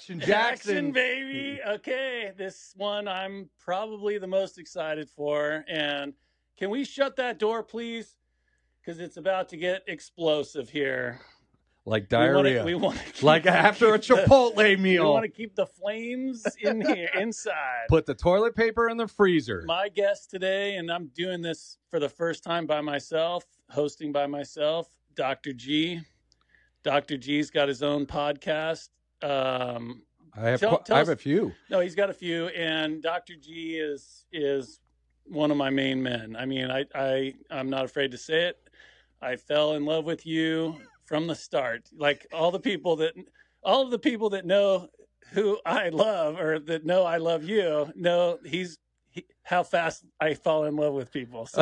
Action Jackson. baby. Okay, this one I'm probably the most excited for. And can we shut that door, please? Because it's about to get explosive here. Like diarrhea. We want to like after a Chipotle meal. We want to keep the flames in here, inside. Put the toilet paper in the freezer. My guest today, and I'm doing this for the first time by myself, hosting by myself, Dr. G. Dr. G's got his own podcast. I have a few. No, he's got a few, and Dr. G is one of my main men. I mean, I'm not afraid to say it. I fell in love with you from the start. Like all of the people that know who I love or that know I love you know how fast I fall in love with people. So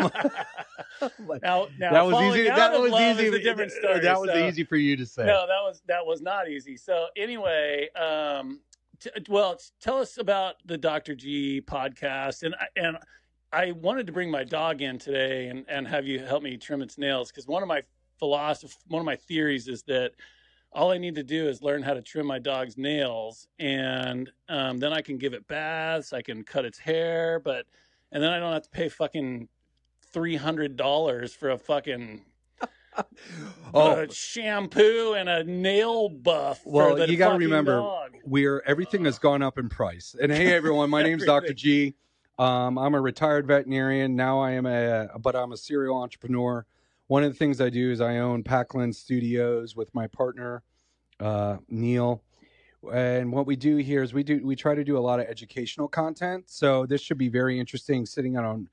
now that was easy. That was easy. Is a different story. That was easy for you to say. No, that was not easy. So anyway, tell us about the Dr. G podcast, and I wanted to bring my dog in today and have you help me trim its nails, because one of my theories is that all I need to do is learn how to trim my dog's nails, and then I can give it baths, I can cut its hair, and then I don't have to pay fucking $300 for a fucking shampoo and a nail buff. Well, you got to remember, everything has gone up in price. And hey, everyone, my name's Dr. G. I'm a retired veterinarian. Now I'm a serial entrepreneur. One of the things I do is I own Packland Studios with my partner, Neil. And what we do here is we try to do a lot of educational content. So this should be very interesting, sitting on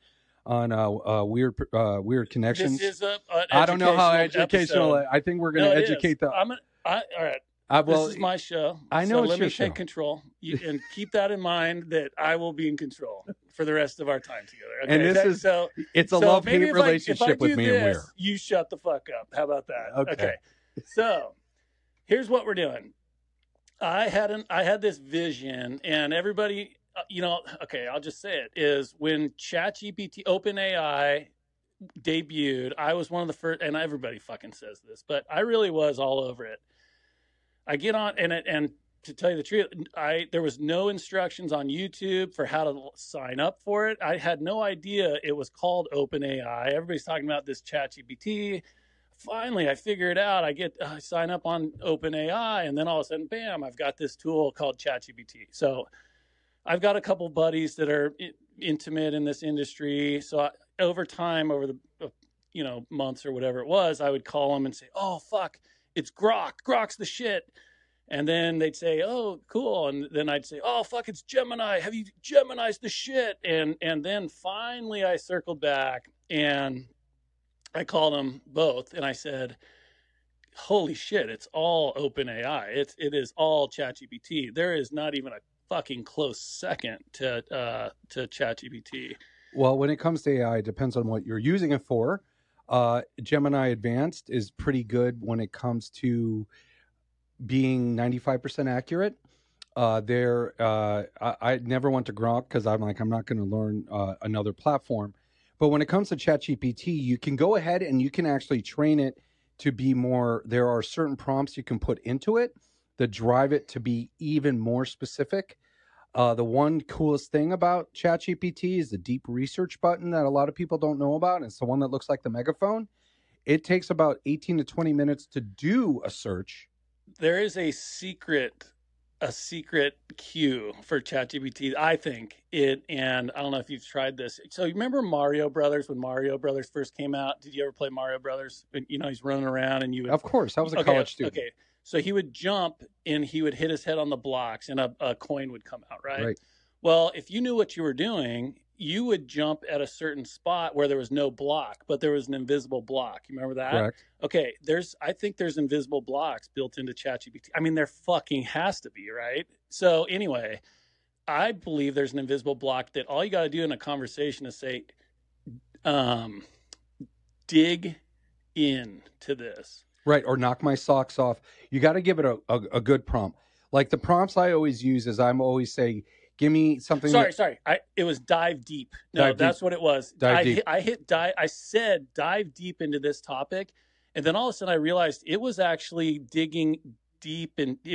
weird connections. This is I don't know how educational. Episode. I think we're going to educate all right. This is my show. I know. So it's let your me show. take control, and keep that in mind that I will be in control for the rest of our time together. Okay? And it's a love-hate relationship with me and Weir. You shut the fuck up. How about that? Okay. So here's what we're doing. I had this vision, and everybody, I'll just say it, is when ChatGPT, OpenAI debuted, I was one of the first, and everybody fucking says this, but I really was all over it. I get on, and to tell you the truth, there was no instructions on YouTube for how to sign up for it. I had no idea it was called OpenAI. Everybody's talking about this ChatGPT. Finally, I figure it out. I sign up on OpenAI, and then all of a sudden, bam, I've got this tool called ChatGPT. So I've got a couple buddies that are intimate in this industry. So over time, over the months or whatever it was, I would call them and say, "Oh fuck, it's Grok. Grok's the shit." And then they'd say, "Oh, cool." And then I'd say, "Oh fuck, it's Gemini. Have you Gemini's the shit?" And then finally I circled back and I called them both, and I said, "Holy shit, it's all OpenAI. It is all ChatGPT. There is not even a fucking close second to ChatGPT." Well, when it comes to AI, it depends on what you're using it for. Gemini Advanced is pretty good when it comes to being 95% accurate. I never went to Grok because I'm not going to learn another platform. But when it comes to ChatGPT, you can go ahead and you can actually train it to be more. There are certain prompts you can put into it that drive it to be even more specific. The one coolest thing about ChatGPT is the deep research button that a lot of people don't know about. And it's the one that looks like the megaphone. It takes about 18 to 20 minutes to do a search. There is a secret queue for ChatGPT, I think and I don't know if you've tried this. So you remember Mario Brothers, when Mario Brothers first came out? Did you ever play Mario Brothers? He's running around and you would... Of course, I was a college student. Okay, so he would jump and he would hit his head on the blocks and a coin would come out, right? Well, if you knew what you were doing, you would jump at a certain spot where there was no block, but there was an invisible block. You remember that? Correct. Okay, I think there's invisible blocks built into ChatGPT. I mean, there fucking has to be, right? So anyway, I believe there's an invisible block that all you got to do in a conversation is say, dig in to this. Right, or knock my socks off. You got to give it a good prompt. Like the prompts I always use is I'm always saying, give me something. Sorry. It was dive deep. No, that's what it was. Deep. I said dive deep into this topic. And then all of a sudden I realized it was actually digging deep, and it was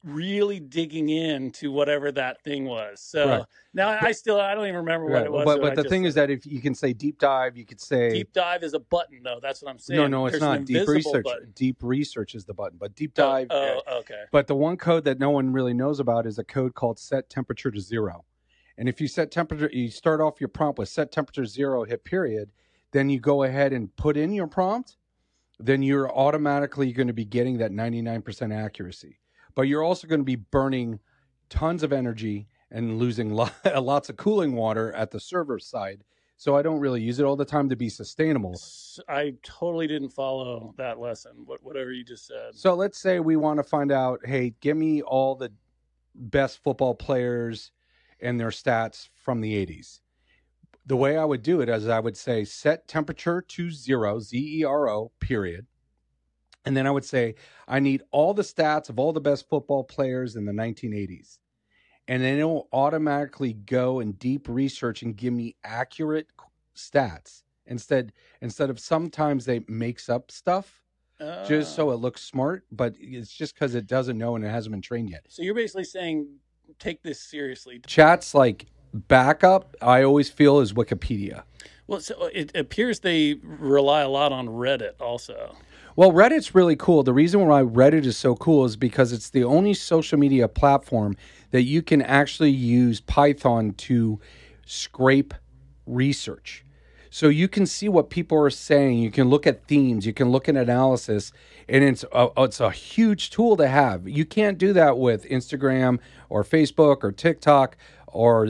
really digging into whatever that thing was. So Correct. now I don't even remember what it was. But the thing is that if you can say deep dive, you could say deep dive is a button though. That's what I'm saying. no, it's There's not. an Deep invisible research. button. Deep research is the button, but deep dive. Okay. But the one code that no one really knows about is a code called set temperature to 0. And if you set temperature, you start off your prompt with set temperature 0, hit period, then you go ahead and put in your prompt, then you're automatically going to be getting that 99% accuracy. But you're also going to be burning tons of energy and losing lots of cooling water at the server side. So I don't really use it all the time to be sustainable. I totally didn't follow that lesson, whatever you just said. So let's say we want to find out, hey, give me all the best football players and their stats from the 80s. The way I would do it is I would say set temperature to 0, ZERO, period. And then I would say I need all the stats of all the best football players in the 1980s. And then it will automatically go and deep research and give me accurate stats instead of sometimes they makes up stuff just so it looks smart, but it's just because it doesn't know and it hasn't been trained yet. So you're basically saying take this seriously. Chat's like backup, I always feel, is Wikipedia. Well, so it appears they rely a lot on Reddit also. Well, Reddit's really cool. The reason why Reddit is so cool is because it's the only social media platform that you can actually use Python to scrape research. So you can see what people are saying. You can look at themes. You can look at analysis. And it's a huge tool to have. You can't do that with Instagram or Facebook or TikTok or...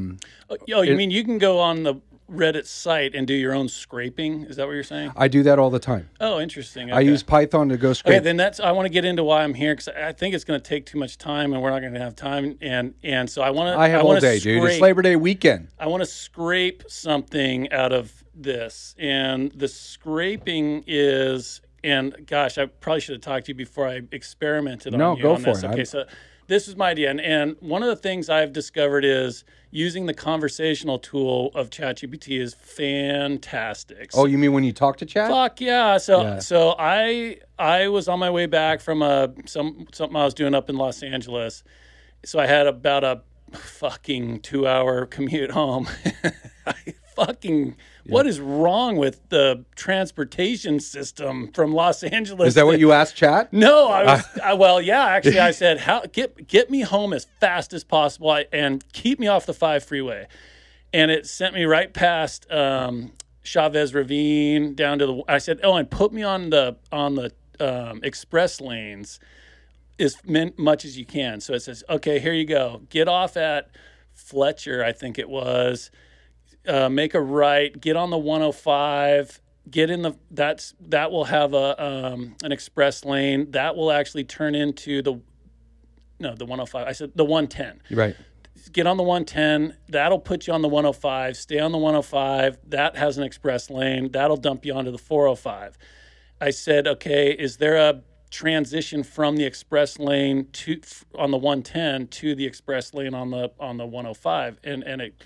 you mean you can go on the Reddit site and do your own scraping? Is that what you're saying? I do that all the time. Oh, interesting. Okay. I use Python to go scrape. Okay, then I want to get into why I'm here because I think it's going to take too much time and we're not going to have time. And so I want to. I have all day, dude. It's Labor Day weekend. I want to scrape something out of this, and the scraping is. And gosh, I probably should have talked to you before I experimented on you. No, go on for this. it. Okay, so this is my idea, and one of the things I've discovered is using the conversational tool of ChatGPT is fantastic. Oh, you mean when you talk to Chat? Fuck yeah! So I was on my way back from something I was doing up in Los Angeles, so I had about a fucking 2-hour commute home. What is wrong with the transportation system from Los Angeles? Is that what you asked Chat? No, I said, "How get me home as fast as possible and keep me off the 5 freeway," and it sent me right past Chavez Ravine down to I said, "Oh, and put me on the express lanes as much as you can." So it says, "Okay, here you go. Get off at Fletcher, I think it was." Make a right, get on the 105, get in that will have an express lane that will actually turn into the 105. I said the 110. Right. Get on the 110. That'll put you on the 105. Stay on the 105. That has an express lane. That'll dump you onto the 405. I said, okay, is there a transition from the express lane on the 110 to the express lane on the 105? And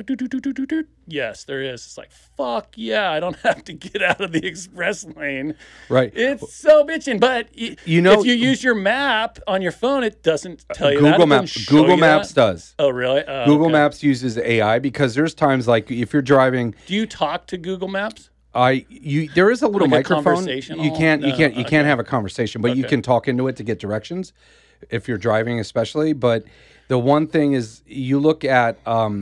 it yes, there is. It's like, fuck yeah, I don't have to get out of the express lane. Right. It's so bitching. But if you use your map on your phone, it doesn't tell you Google that. Maps. Google Maps does. Oh, really? Google Maps uses AI because there's times like if you're driving. Do you talk to Google Maps? There is a little microphone. You can't have a conversation, but you can talk into it to get directions if you're driving, especially. But the one thing is, you look at.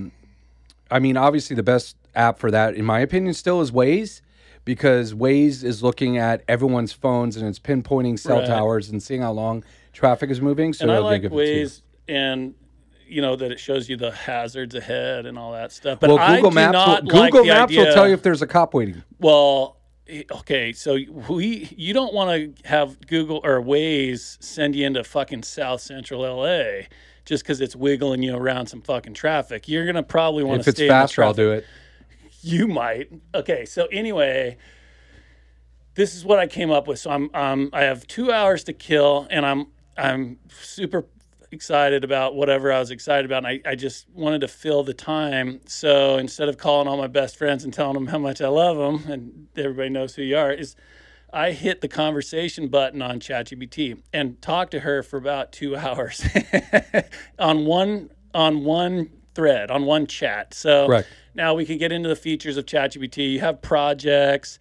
Obviously, the best app for that, in my opinion, still is Waze, because Waze is looking at everyone's phones and it's pinpointing cell towers and seeing how long traffic is moving. So and I like Waze, and that it shows you the hazards ahead and all that stuff. But Google Maps will tell you if there's a cop waiting. Well, okay, so you don't want to have Google or Waze send you into fucking South Central LA just because it's wiggling you around some fucking traffic. You're gonna probably want to stay. If it's faster, I'll do it. You might. Okay, so anyway, this is what I came up with. So I have 2 hours to kill, and I'm super excited about whatever I was excited about, and I just wanted to fill the time. So instead of calling all my best friends and telling them how much I love them, and everybody knows who you are, I hit the conversation button on ChatGPT and talked to her for about 2 hours on one thread, on one chat. So Correct. now we can get into the features of ChatGPT. You have projects.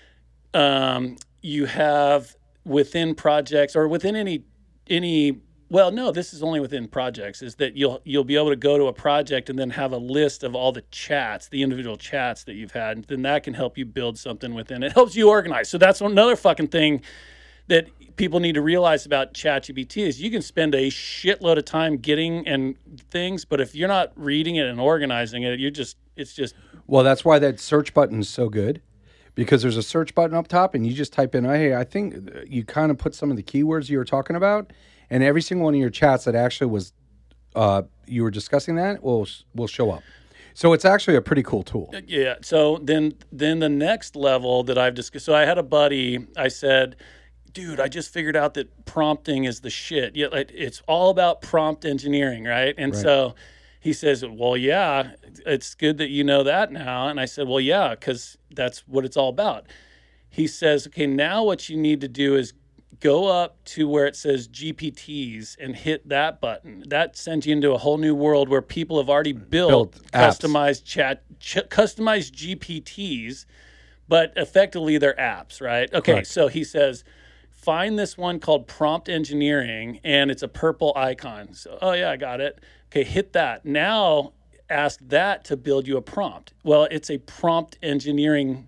You have within projects or within any. Well, no, this is only within projects, is that you'll be able to go to a project and then have a list of all the chats, the individual chats that you've had. And then that can help you build something within it. It helps you organize. So that's another fucking thing that people need to realize about ChatGPT is you can spend a shitload of time getting and things, but if you're not reading it and organizing it, it's just. Well, that's why that search button is so good, because there's a search button up top and you just type in, hey, I think you kind of put some of the keywords you were talking about. And every single one of your chats that actually was, you were discussing that will show up. So it's actually a pretty cool tool. Yeah. So then the next level that I've discussed. So I had a buddy. I said, dude, I just figured out that prompting is the shit. Yeah, it's all about prompt engineering, right? And so he says, well, yeah, it's good that you know that now. And I said, well, yeah, because that's what it's all about. He says, okay, now what you need to do is go up to where it says GPTs and hit that button. That sends you into a whole new world where people have already built customized customized GPTs, but effectively they're apps, right? Okay, correct. So he says, find this one called prompt engineering, and it's a purple icon. So, oh yeah, I got it. Okay, hit that. Now ask that to build you a prompt. Well, it's a prompt engineer.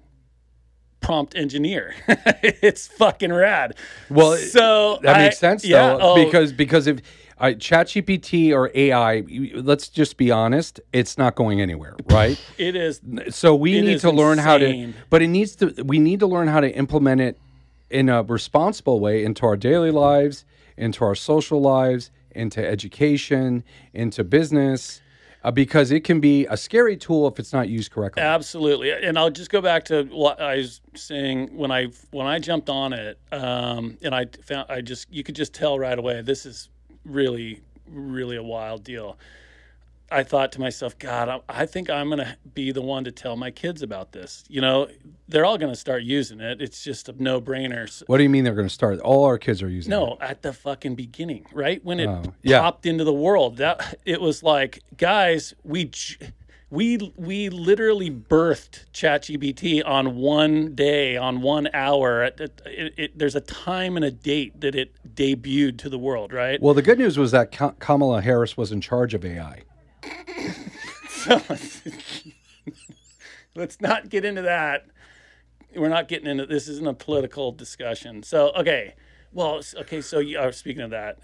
It's fucking rad. Well, so that makes sense, though, because if ChatGPT or AI, let's just be honest, it's not going anywhere, right? It is. So we need to learn how to, but we need to learn how to implement it in a responsible way into our daily lives, into our social lives, into education, into business. Because it can be a scary tool if it's not used correctly. Absolutely, and I'll just go back to what I was saying when I jumped on it, and you could just tell right away this is really, really a wild deal. I thought to myself, God, I think I'm going to be the one to tell my kids about this. You know, they're all going to start using it. It's just a no-brainer. What do you mean they're going to start? All our kids are using it. No, at the fucking beginning, right? When it popped into the world, it was like, guys, we literally birthed ChatGPT on one day, on 1 hour. There's a time and a date that it debuted to the world, right? Well, the good news was that Kamala Harris was in charge of AI. So, let's not get into that. We're not getting into this. Isn't a political discussion. So so speaking of that,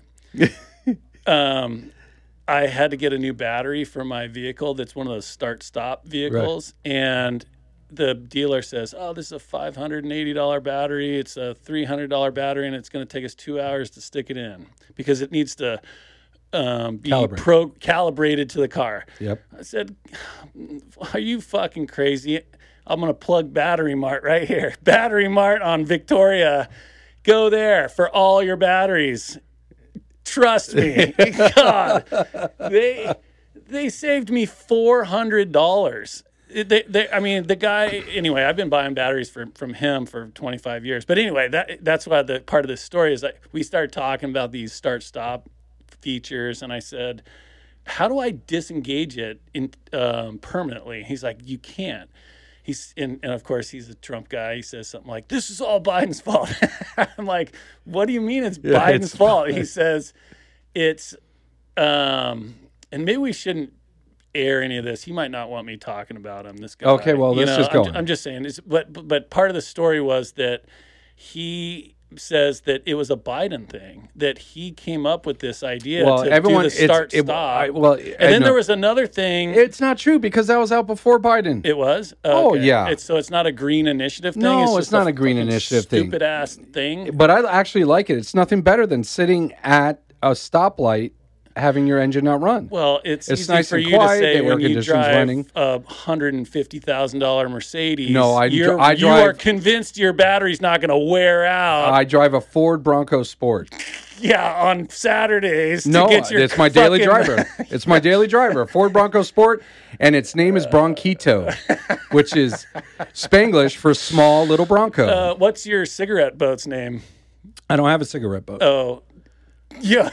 I had to get a new battery for my vehicle. That's one of those start-stop vehicles, right. And the dealer says, "Oh, this is a $580 battery. It's a $300 battery, and it's going to take us 2 hours to stick it in because it needs to." Be calibrated to the car. Yep. I said, are you fucking crazy? I'm going to plug Battery Mart right here. Battery Mart on Victoria. Go there for all your batteries. Trust me. God. They saved me $400. The guy, anyway, I've been buying batteries from him for 25 years. But anyway, that's why the part of this story is that we started talking about these start-stop features, and I said, how do I disengage it permanently? He's like, you can't. And of course he's a Trump guy. He says something like, this is all Biden's fault. I'm like, what do you mean it's Biden's fault? He says it's and maybe we shouldn't air any of this. He might not want me talking about him, this guy. Okay, well, let's just go on. I'm just saying, but part of the story was that he says that it was a Biden thing, that he came up with this idea to do the start-stop. And then there was another thing. It's not true because that was out before Biden. It was? Oh, yeah. It's not a green initiative thing? No, it's not a green initiative thing. Stupid-ass thing. But I actually like it. It's nothing better than sitting at a stoplight having your engine not run. Well, it's easy nice for and you quiet, to say the when air you drive running. a $150,000 Mercedes. No, you are convinced your battery's not going to wear out. I drive a Ford Bronco Sport. Yeah, on Saturdays. No, to get your it's my daily fucking- driver. It's my daily driver, Ford Bronco Sport, and its name is Bronquito, which is Spanglish for small little Bronco. What's your cigarette boat's name? I don't have a cigarette boat. Oh, yeah.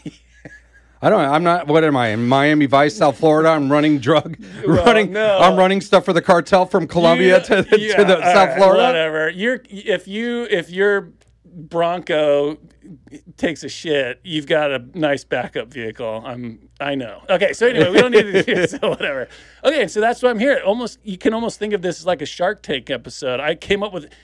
I'm not. What am I in Miami Vice, South Florida? I'm running no. I'm running stuff for the cartel from Colombia to the South Florida. Whatever. If your Bronco takes a shit, you've got a nice backup vehicle. I know. Okay, so anyway, we don't need to do so whatever. Okay, so that's why I'm here. You can almost think of this as like a Shark Tank episode. I came up with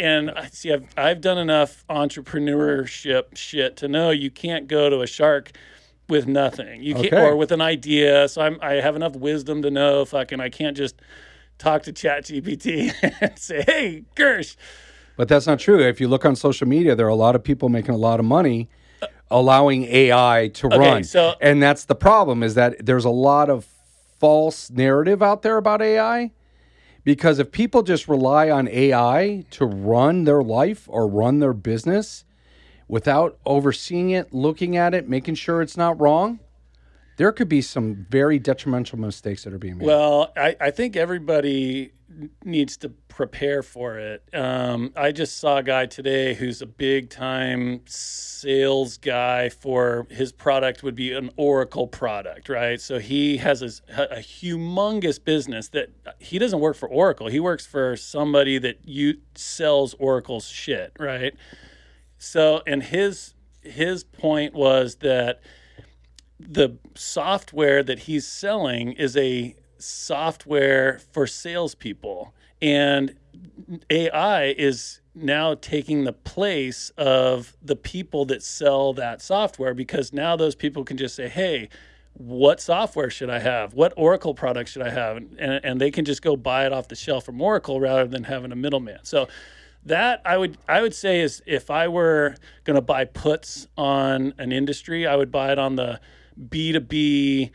I've done enough entrepreneurship shit to know you can't go to a shark with nothing. You can't, or with an idea. So I have enough wisdom to know I can't just talk to ChatGPT and say, "Hey, Gersh." But that's not true. If you look on social media, there are a lot of people making a lot of money allowing AI to run. And that's the problem, is that there's a lot of false narrative out there about AI. Because if people just rely on AI to run their life or run their business without overseeing it, looking at it, making sure it's not wrong, there could be some very detrimental mistakes that are being made. Well, I think everybody needs to prepare for it. I just saw a guy today who's a big time sales guy for his product would be an Oracle product, right? So he has a humongous business that he doesn't work for Oracle. He works for somebody that sells Oracle's shit, right? So, and his point was that the software that he's selling is a software for salespeople, and AI is now taking the place of the people that sell that software, because now those people can just say, "Hey, what software should I have? What Oracle product should I have?" And they can just go buy it off the shelf from Oracle rather than having a middleman. So that I would say is, if I were going to buy puts on an industry, I would buy it on the B2B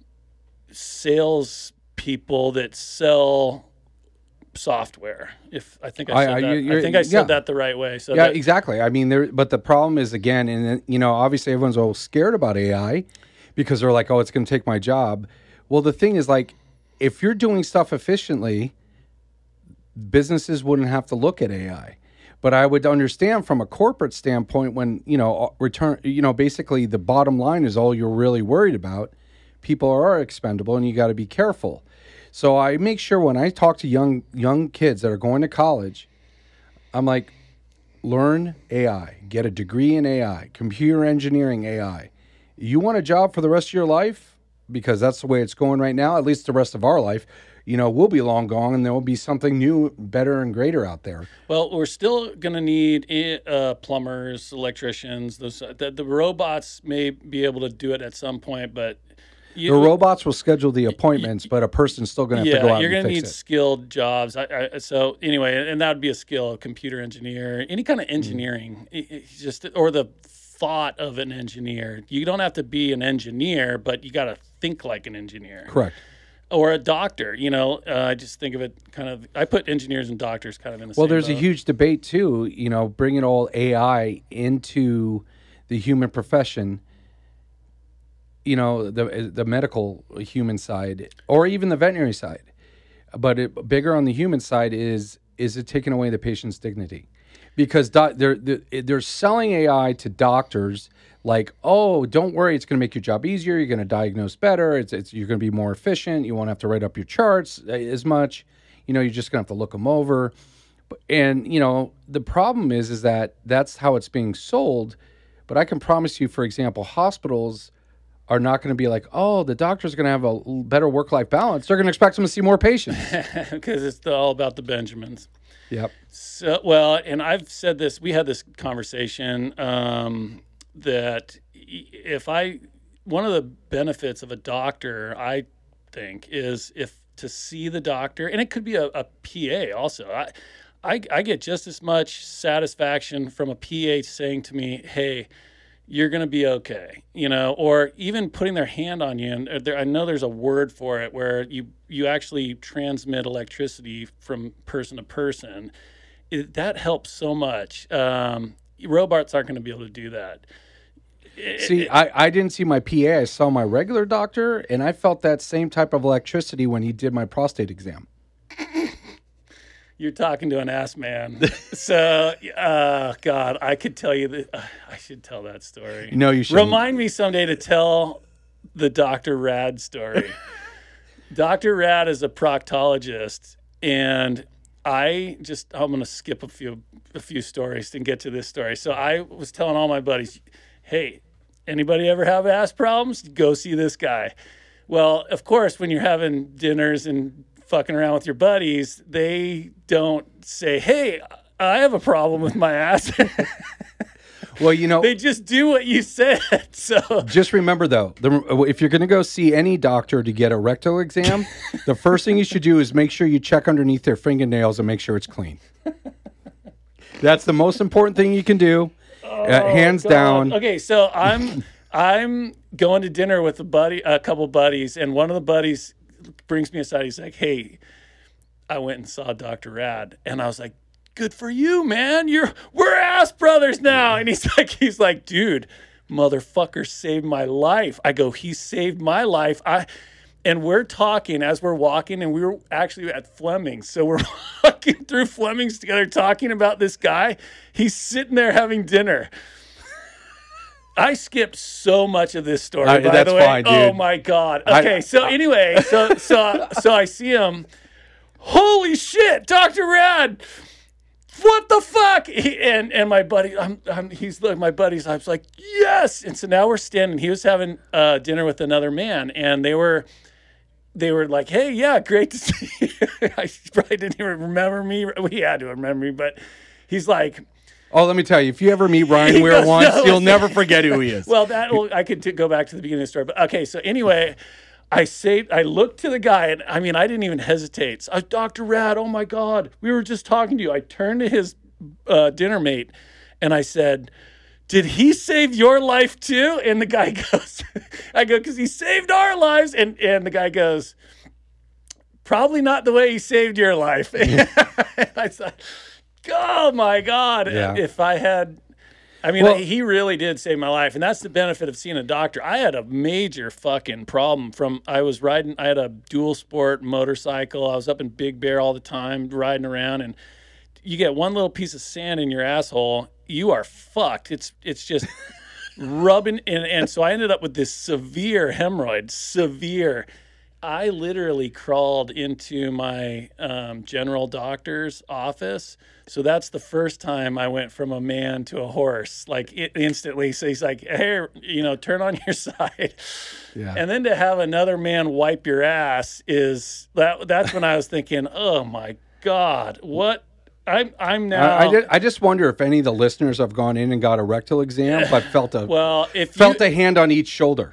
sales people that sell software. I think I said that the right way. So exactly. I mean, but the problem is, again, and obviously everyone's all scared about AI because they're like, "Oh, it's going to take my job." Well, the thing is, like, if you're doing stuff efficiently, businesses wouldn't have to look at AI. But I would understand from a corporate standpoint, when, basically the bottom line is all you're really worried about. People are expendable and you got to be careful. So I make sure when I talk to young kids that are going to college, I'm like, learn AI, get a degree in AI, computer engineering AI. You want a job for the rest of your life? Because that's the way it's going right now, at least the rest of our life. We'll be long gone, and there will be something new, better, and greater out there. Well, we're still going to need plumbers, electricians. The robots may be able to do it at some point, but the robots will schedule the appointments, but a person's still going to have to go out and fix it. You're going to need skilled jobs. So anyway, and that would be a skill, a computer engineer, any kind of engineering, or the thought of an engineer. You don't have to be an engineer, but you got to think like an engineer. Correct. Or a doctor, I just think of it I put engineers and doctors kind of in the same boat. Well, there's a huge debate too, bringing all AI into the human profession, the medical human side, or even the veterinary side. But bigger on the human side is it taking away the patient's dignity? Because they're selling AI to doctors like, "Oh, don't worry, it's going to make your job easier. You're going to diagnose better. You're going to be more efficient. You won't have to write up your charts as much. You're just going to have to look them over." And the problem is that that's how it's being sold. But I can promise you, for example, hospitals are not going to be like, "Oh, the doctor's going to have a better work-life balance." They're going to expect them to see more patients because it's all about the Benjamins. Yep. So, well, and I've said this. We had this conversation that one of the benefits of a doctor, I think, is to see the doctor, and it could be a PA also. I get just as much satisfaction from a PA saying to me, "Hey, you're going to be okay," or even putting their hand on you. And I know there's a word for it where you actually transmit electricity from person to person. That helps so much. Robots aren't going to be able to do that. See, I didn't see my PA. I saw my regular doctor, and I felt that same type of electricity when he did my prostate exam. You're talking to an ass man. So, God, I could tell you that. I should tell that story. No, you should. Remind me someday to tell the Dr. Rad story. Dr. Rad is a proctologist, and I'm going to skip a few stories and get to this story. So I was telling all my buddies, hey, anybody ever have ass problems? Go see this guy. Well, of course, when you're having dinners and fucking around with your buddies, they don't say, hey, I have a problem with my ass. Well, you know, they just do what you said. So just remember, though, if you're going to go see any doctor to get a rectal exam, the first thing you should do is make sure you check underneath their fingernails and make sure it's clean. That's the most important thing you can do, hands down. Okay, so I'm going to dinner with a couple buddies, and one of the buddies brings me aside. He's like, hey, I went and saw Dr. Rad, and I was like, good for you, man. We're ass brothers now. And he's like, dude, motherfucker saved my life. I go, he saved my life. And we're talking as we're walking, and we were actually at Fleming's. So we're walking through Fleming's together talking about this guy. He's sitting there having dinner. I skipped so much of this story, by that's the way. fine, dude. Oh my God. Okay, anyway, so I see him. Holy shit, Dr. Rad. What the fuck? And my buddy, he's like, my buddies, I was like, yes. And so now we're standing. He was having dinner with another man, and they were like, hey, yeah, great to see you. I probably didn't even remember me. He had to remember me, but he's like, oh, let me tell you, if you ever meet Ryan Weir once, you'll never forget who he is. Well, I could go back to the beginning of the story. But okay, so anyway, I looked to the guy, and I mean, I didn't even hesitate. So, Dr. Rad, oh my God, we were just talking to you. I turned to his dinner mate, and I said, did he save your life too? And the guy goes, I go, because he saved our lives. And the guy goes, probably not the way he saved your life. And I thought, oh my God, yeah. If I had... I mean, he really did save my life, and that's the benefit of seeing a doctor. I had a major fucking problem I had a dual sport motorcycle. I was up in Big Bear all the time, riding around, and you get one little piece of sand in your asshole, you are fucked. It's just rubbing, and so I ended up with this severe hemorrhoid, severe. I literally crawled into my general doctor's office. So that's the first time I went from a man to a horse, like instantly. So he's like, hey, turn on your side. Yeah. And then to have another man wipe your ass that's when I was thinking, oh my God, what? I'm now. I just wonder if any of the listeners have gone in and got a rectal exam, but felt a hand on each shoulder.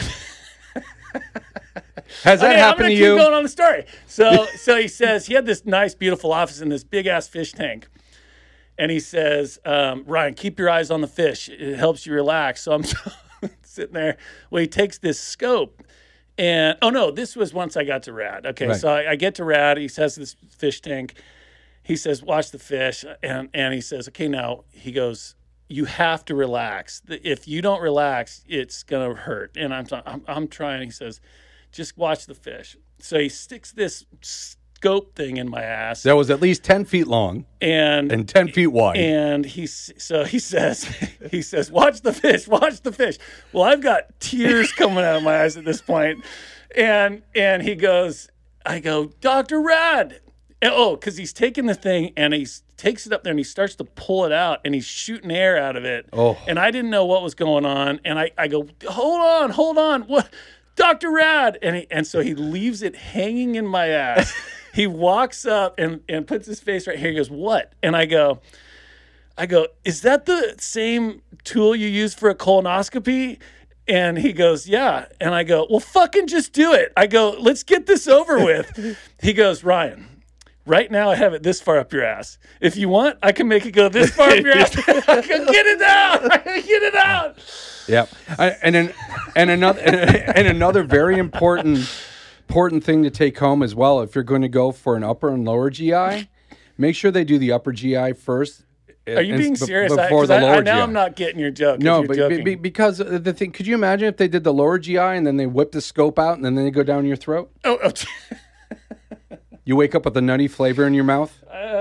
Has that happened to you? I'm going to keep going on the story. So he says he had this nice, beautiful office in this big-ass fish tank. And he says, Ryan, keep your eyes on the fish. It helps you relax. So I'm sitting there. Well, he takes this scope. And, this was once I got to Rad. Okay, right. So I get to Rad. He has this fish tank. He says, watch the fish. And he says, okay, now, he goes, you have to relax. If you don't relax, it's going to hurt. And I'm trying. He says, just watch the fish. So he sticks this scope thing in my ass. That was at least 10 feet long and 10 feet wide. And he says, watch the fish, watch the fish. Well, I've got tears coming out of my eyes at this point. And he goes, I go, Dr. Rad. Because he's taking the thing and he takes it up there and he starts to pull it out and he's shooting air out of it. Oh. And I didn't know what was going on. And I go, hold on. What? Dr. Rad. And so he leaves it hanging in my ass. He walks up and puts his face right here. He goes, what? And I go, is that the same tool you use for a colonoscopy? And he goes, yeah. And I go, well, fucking just do it. I go, let's get this over with. He goes, Ryan, right now I have it this far up your ass. If you want, I can make it go this far up your ass. I go, get it out. Get it out. Yeah, and another very important thing to take home as well. If you're going to go for an upper and lower GI, make sure they do the upper GI first. Are you being serious? Before the lower GI. Now I'm not getting your joke. No, but because the thing, could you imagine if they did the lower GI and then they whip the scope out and then they go down your throat? Oh. You wake up with a nutty flavor in your mouth?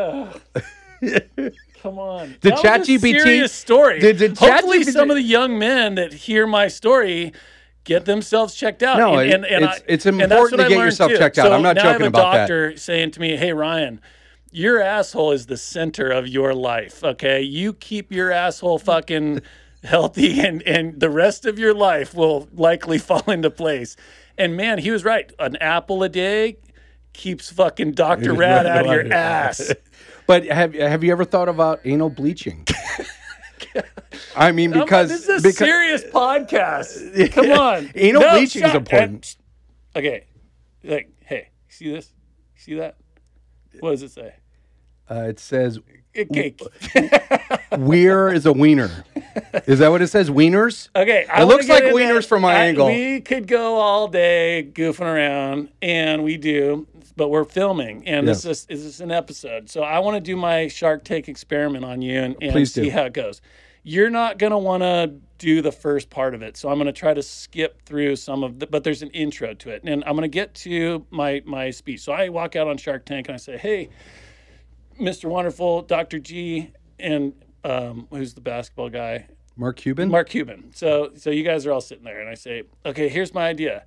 Come on. The ChatGPT serious story. Hopefully ChatGPT, some of the young men that hear my story get themselves checked out. No, it's important to get yourself checked out. I'm not joking about that. I have a doctor saying to me, hey, Ryan, your asshole is the center of your life, okay? You keep your asshole fucking healthy and the rest of your life will likely fall into place. And man, he was right. An apple a day keeps fucking Dr. Rad out of your ass. But have you ever thought about anal bleaching? I mean, because this is a serious podcast. Come on, anal bleaching is important. Okay, like, hey, see this? See that? What does it say? It says, okay. "Weir is a wiener." Is that what it says? Wieners? Okay, it looks like wieners from my angle. We could go all day goofing around, and we do. But we're filming, and this is an episode. So I want to do my Shark Tank experiment on you and see how it goes. You're not going to want to do the first part of it. So I'm going to try to skip through some of the, but there's an intro to it. And I'm going to get to my speech. So I walk out on Shark Tank and I say, hey, Mr. Wonderful, Dr. G, and who's the basketball guy? Mark Cuban? Mark Cuban. So you guys are all sitting there, and I say, okay, here's my idea.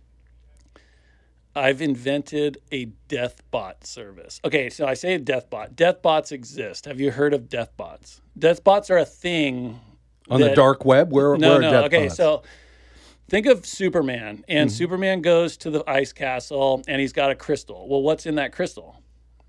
I've invented a death bot service. Okay, so I say death bot. Death bots exist. Have you heard of death bots? Death bots are a thing. On the dark web? Where are death okay, bots? So think of Superman, and Superman goes to the ice castle, and he's got a crystal. Well, what's in that crystal?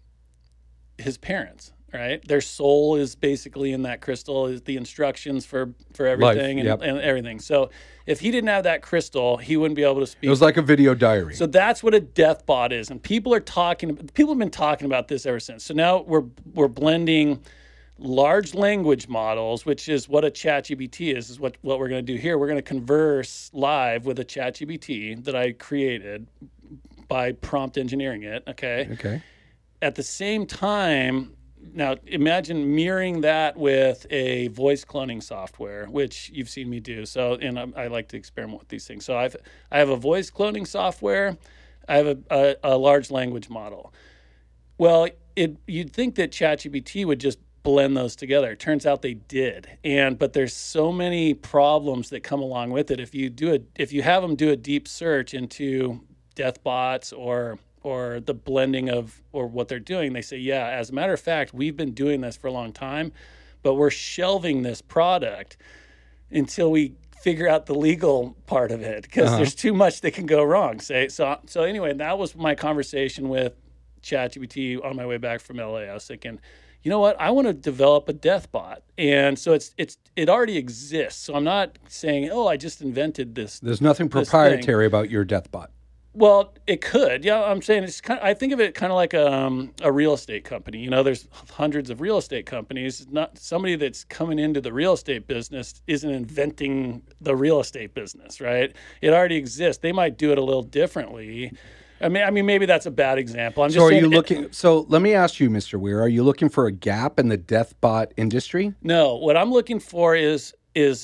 His parents, right? Their soul is basically in that crystal, is the instructions for everything and everything. So if he didn't have that crystal, he wouldn't be able to speak. It was like a video diary. So that's what a death bot is. And people have been talking about this ever since. So now we're blending large language models, which is what a ChatGPT is what we're going to do here. We're going to converse live with a ChatGPT that I created by prompt engineering it, okay? At the same time, now imagine mirroring that with a voice cloning software, which you've seen me do. So, and I like to experiment with these things. So I have a voice cloning software. I have a large language model. Well, you'd think that ChatGPT would just blend those together. It turns out they did. But there's so many problems that come along with it. If you have them do a deep search into death bots or the blending of, or what they're doing, they say, yeah, as a matter of fact, we've been doing this for a long time, but we're shelving this product until we figure out the legal part of it, because there's too much that can go wrong. So anyway, that was my conversation with ChatGPT on my way back from LA. I was thinking, you know what? I want to develop a death bot. And so it already exists. So I'm not saying, oh, I just invented this. There's nothing proprietary about your death bot. Well, it could. Yeah, I'm saying I think of it kind of like a real estate company. You know, there's hundreds of real estate companies. Not somebody that's coming into the real estate business isn't inventing the real estate business, right? It already exists. They might do it a little differently. I mean, maybe that's a bad example. So are you looking? So let me ask you, Mr. Weir, are you looking for a gap in the death bot industry? No, what I'm looking for is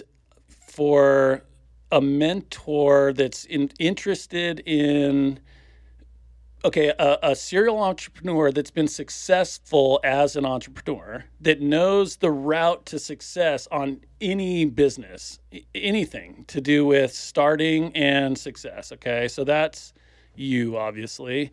for a mentor that's interested in, a serial entrepreneur that's been successful as an entrepreneur, that knows the route to success on any business, anything to do with starting and success. Okay, so that's you, obviously.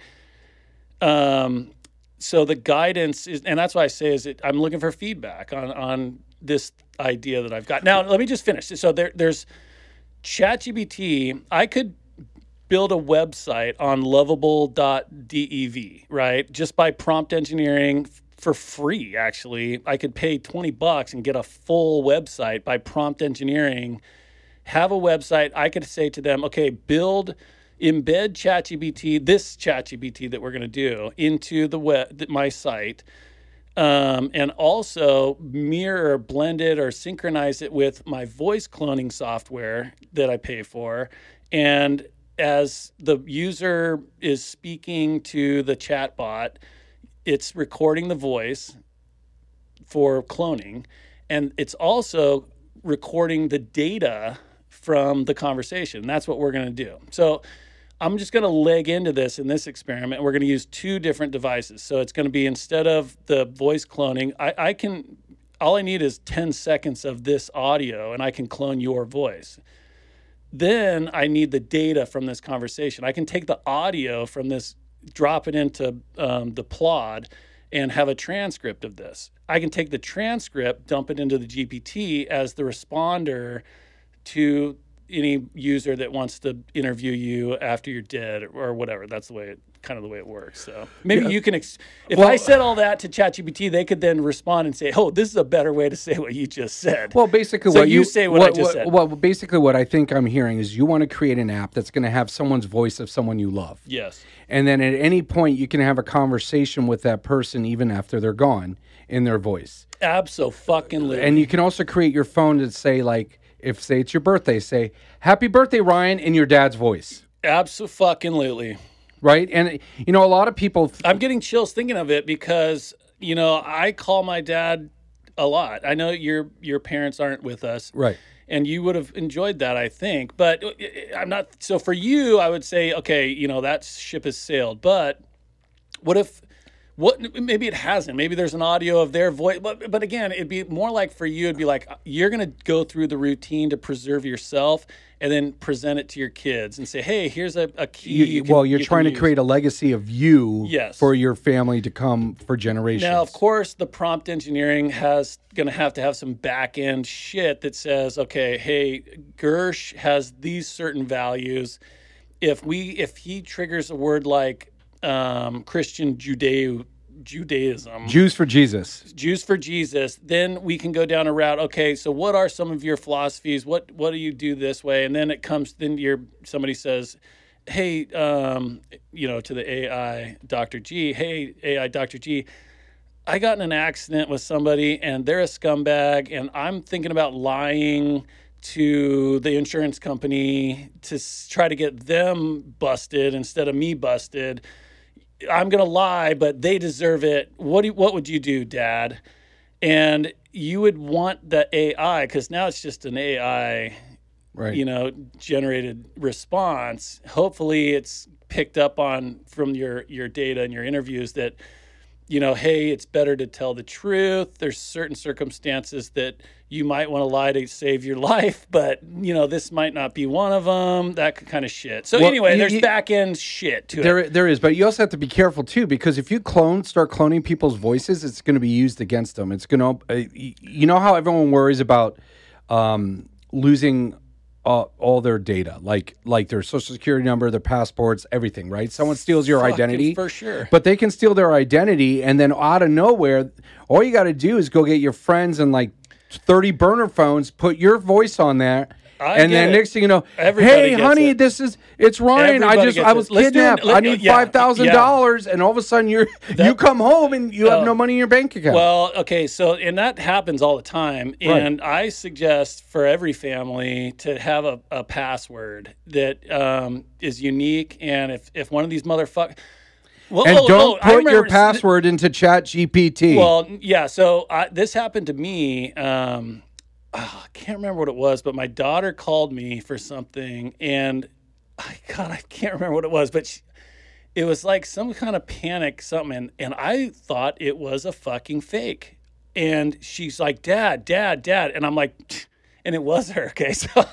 So the guidance is, and that's why I say I'm looking for feedback on this idea that I've got. Now, let me just finish. So there's ChatGPT. I could build a website on lovable.dev, right? Just by prompt engineering for free, actually. I could pay $20 and get a full website by prompt engineering, have a website. I could say to them, okay, embed ChatGPT, this ChatGPT that we're going to do, into my site, and also mirror, blend it, or synchronize it with my voice cloning software that I pay for. And as the user is speaking to the chatbot, it's recording the voice. for cloning, and it's also recording the data from the conversation. That's what we're going to do. So I'm just going to leg into this in this experiment. We're going to use 2 different devices. So it's going to be, instead of the voice cloning, all I need is 10 seconds of this audio and I can clone your voice. Then I need the data from this conversation. I can take the audio from this, drop it into the Plod, and have a transcript of this. I can take the transcript, dump it into the GPT as the responder to any user that wants to interview you after you're dead or whatever. That's the way it works. So maybe you can, if I said all that to ChatGPT, they could then respond and say, "Oh, this is a better way to say what you just said." Well, basically, so you say what I just said. Well, basically, what I think I'm hearing is you want to create an app that's going to have someone's voice of someone you love. Yes. And then at any point, you can have a conversation with that person even after they're gone in their voice. Abso-fucking-lutely. And you can also create your phone to say, like, if say it's your birthday, say "Happy birthday, Ryan" in your dad's voice. Abso-fucking-lutely. Right? And, you know, a lot of people... I'm getting chills thinking of it because, you know, I call my dad a lot. I know your parents aren't with us. Right. And you would have enjoyed that, I think. But I'm not... So for you, I would say, okay, you know, that ship has sailed. But what if... maybe it hasn't. Maybe there's an audio of their voice. But again, it'd be more like, for you, it'd be like, you're going to go through the routine to preserve yourself and then present it to your kids and say, hey, here's a key. You're trying to create a legacy of you for your family to come for generations. Now, of course, the prompt engineering going to have some back end shit that says, okay, hey, Gersh has these certain values. If he triggers a word like Christian Judaism, Jews for Jesus, then we can go down a route. Okay, so what are some of your philosophies? What do you do this way? And then somebody says, hey, you know, to the AI Dr. G, hey, AI Dr. G, I got in an accident with somebody and they're a scumbag and I'm thinking about lying to the insurance company to try to get them busted instead of me busted. I'm going to lie, but they deserve it. What would you do, Dad? And you would want the AI, because now it's just an AI, right, you know, generated response. Hopefully it's picked up on from your data and your interviews that, you know, hey, it's better to tell the truth. There's certain circumstances that you might want to lie to save your life, but, you know, this might not be one of them, that kind of shit. So anyway, there's back-end shit to it. There is, but you also have to be careful, too, because if you start cloning people's voices, it's going to be used against them. It's going to, you know how everyone worries about losing all their data, like their social security number, their passports, everything, right? Someone steals your identity. For sure. But they can steal their identity, and then out of nowhere, all you got to do is go get your friends and like 30 burner phones, put your voice on there, and then next thing you know, hey, honey, it's Ryan. I was kidnapped. I need $5,000, and all of a sudden you come home and you have no money in your bank account. Well, okay, so and that happens all the time, and I suggest for every family to have a password that is unique, and if one of these motherfuckers. Don't put your password into ChatGPT. Well, yeah. So this happened to me. I can't remember what it was, but my daughter called me for something, and I can't remember what it was, but it was like some kind of panic something, and I thought it was a fucking fake. And she's like, Dad, and I'm like, and it was her. Okay, so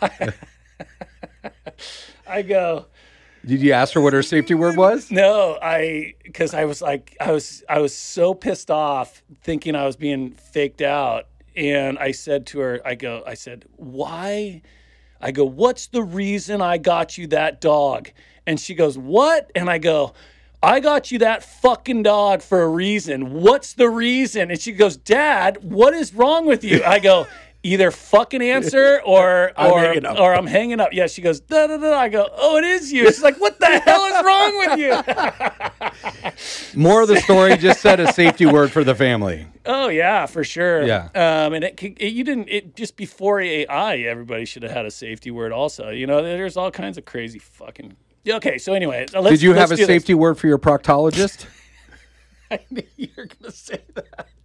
I go. Did you ask her what her safety word was? No, because I was like, I was so pissed off thinking I was being faked out. And I said to her, I said, why? I go, what's the reason I got you that dog? And she goes, what? And I go, I got you that fucking dog for a reason. What's the reason? And she goes, Dad, what is wrong with you? I go, either fucking answer or I'm hanging up. Yeah, she goes, da, da, da. I go, oh, it is you. She's like, what the hell is wrong with you? More of the story, just said a safety word for the family. Oh, yeah, for sure. Yeah. And it just before AI, everybody should have had a safety word also. You know, there's all kinds of crazy fucking. Okay, so anyway. Did you have a safety word for your proctologist? I knew you were going to say that.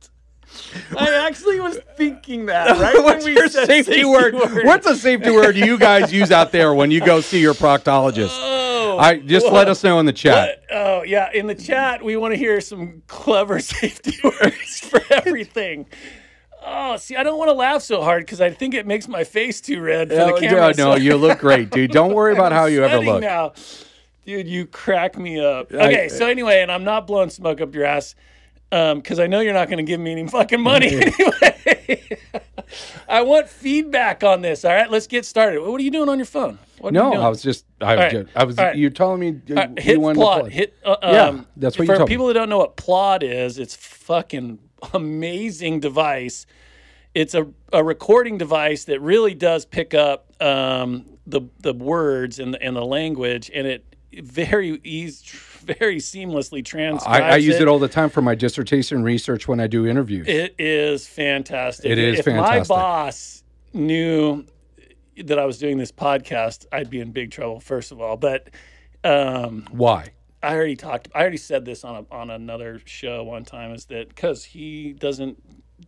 I actually was thinking that, right? What's your safety word? What's a safety word you guys use out there when you go see your proctologist? Let us know in the chat. Oh, yeah. In the chat, we want to hear some clever safety words for everything. Oh, see, I don't want to laugh so hard because I think it makes my face too red for the camera. No, you look great, dude. Don't worry about how you ever look. Now. Dude, you crack me up. Okay, so anyway, and I'm not blowing smoke up your ass because I know you're not going to give me any fucking money anyway. I want feedback on this. All right, let's get started. What are you doing on your phone? I was just. You're telling me hit Plod. That's what you told me. For people who don't know what Plod is, it's fucking amazing device. It's a recording device that really does pick up the words and the language, and it very seamlessly transcribes. I use it all the time for my dissertation research when I do interviews. It is fantastic. If fantastic. My boss knew that I was doing this podcast, I'd be in big trouble, first of all. But why? I already said this on another show one time, is that because he doesn't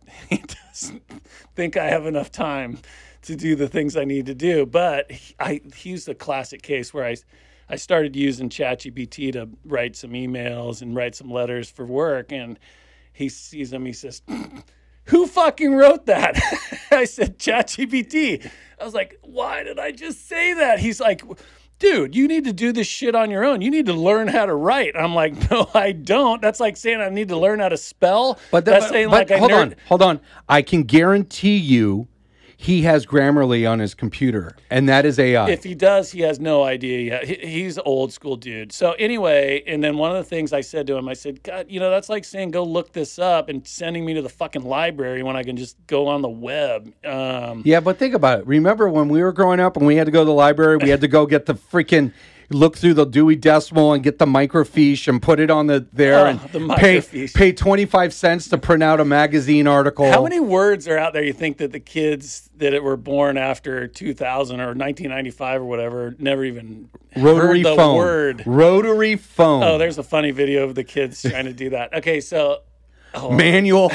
think I have enough time to do the things I need to do. But he's a classic case where I started using ChatGPT to write some emails and write some letters for work, and he sees them. He says, "Who fucking wrote that?" I said, "ChatGPT." I was like, "Why did I just say that?" He's like, "Dude, you need to do this shit on your own. You need to learn how to write." I'm like, "No, I don't." That's like saying I need to learn how to spell. Hold on. I can guarantee you he has Grammarly on his computer, and that is AI. If he does, he has no idea yet. He's an old school dude. So anyway, and then one of the things I said to him, I said, "God, that's like saying go look this up and sending me to the fucking library when I can just go on the web." Yeah, but think about it. Remember when we were growing up and we had to go to the library, we had to go get the freaking look through the Dewey Decimal and get the microfiche and put it on there and pay 25 cents to print out a magazine article. How many words are out there you think that the kids that were born after 2000 or 1995 or whatever never even heard the word? Rotary phone. Oh, there's a funny video of the kids trying to do that. Okay, so manual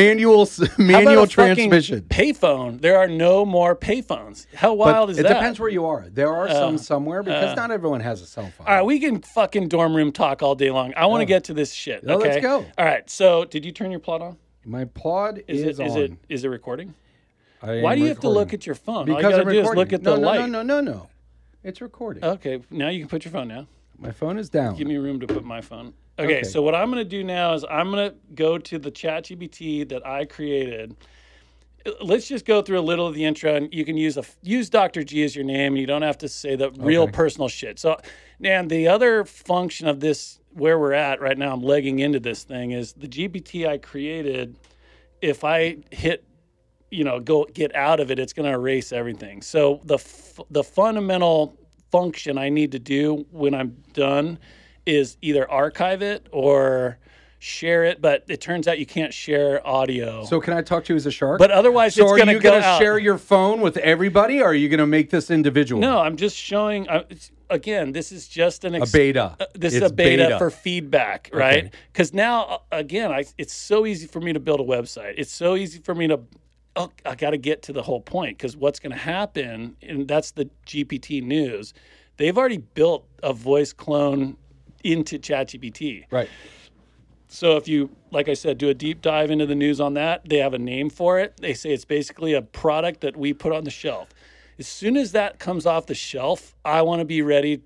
transmission. Payphone. There are no more payphones. How wild is that? It depends where you are. There are some somewhere because not everyone has a cell phone. All right, we can fucking dorm room talk all day long. I want to get to this shit. Okay, let's go. All right. So, did you turn your Plod on? My Plod is on. Is it recording? Why do you have to look at your phone? Because all you gotta do is look at the light. No. It's recording. Okay, now you can put your phone down. My phone is down. Give me room to put my phone. Okay, so what I'm going to do now is I'm going to go to the ChatGPT that I created. Let's just go through a little of the intro, and you can use Dr. G as your name. You don't have to say the real personal shit. So, and the other function of this, where we're at right now, I'm legging into this thing, is the GPT I created. If I hit, go get out of it, it's going to erase everything. So the fundamental function I need to do when I'm done is either archive it or share it, but it turns out you can't share audio. So can I talk to you as a shark? But otherwise, it's going to go out. Are you going to share your phone with everybody, or are you going to make this individual? No, I'm just showing. Again, this is just a beta. This is a beta for feedback, right? Because now, again, it's so easy for me to build a website. It's so easy for me to. I got to get to the whole point, because what's going to happen, and that's the GPT news. They've already built a voice clone into ChatGPT. Right. So if you, like I said, do a deep dive into the news on that, they have a name for it. They say it's basically a product that we put on the shelf. As soon as that comes off the shelf, I want to be ready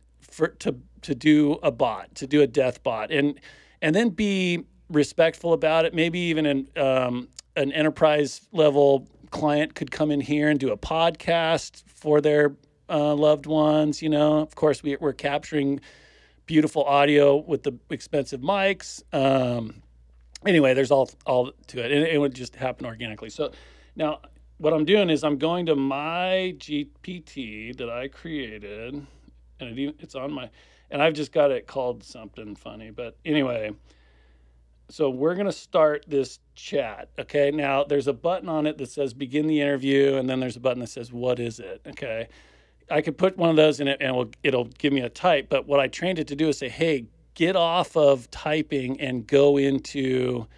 to do a bot, to do a death bot, and then be respectful about it. Maybe even an enterprise level client could come in here and do a podcast for their loved ones. Of course, we're capturing beautiful audio with the expensive mics. Anyway, there's all to it. And it would just happen organically. So now what I'm doing is I'm going to my GPT that I created, and it's on and I've just got it called something funny. But anyway, so we're going to start this chat. Okay. Now there's a button on it that says begin the interview. And then there's a button that says, what is it? Okay. I could put one of those in it and it'll give me a type. But what I trained it to do is say, hey, get off of typing and go into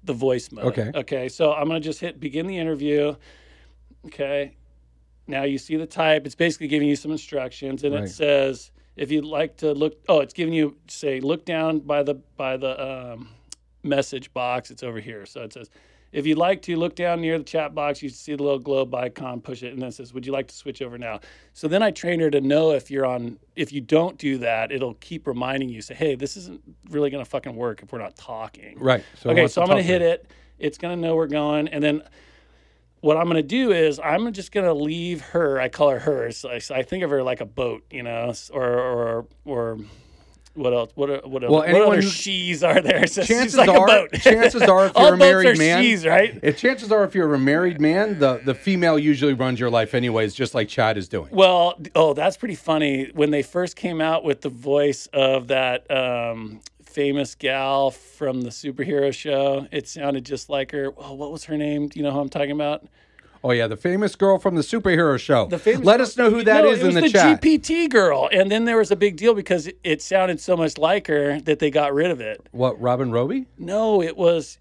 the voice mode. Okay. So I'm going to just hit begin the interview. Okay. Now you see the type. It's basically giving you some instructions, and it says if you'd like to look. Oh, it's giving you say look down by the message box. It's over here. So it says if you'd like to look down near the chat box, you see the little globe icon. Push it, and then it says, "Would you like to switch over now?" So then I train her to know if you're on. If you don't do that, it'll keep reminding you. Say, "Hey, this isn't really going to fucking work if we're not talking." Right. So okay. So I'm going to hit it. It's going to know we're going, and then. What I'm going to do is I'm just going to leave her. I call her hers. So I think of her like a boat, you know, or what else? What other she's are there? So chances like are, a boat. Chances are, if you're a married man, she's, right? Chances are, if you're a married man, the female usually runs your life anyways, just like Chad is doing. Well, that's pretty funny. When they first came out with the voice of that famous gal from the superhero show, it sounded just like her. Oh, what was her name? Do you know who I'm talking about? Oh, yeah, the famous girl from the superhero show. Let us know who that is in the chat. It was the GPT girl. And then there was a big deal because it sounded so much like her that they got rid of it. What, Robin Roby? No, it was,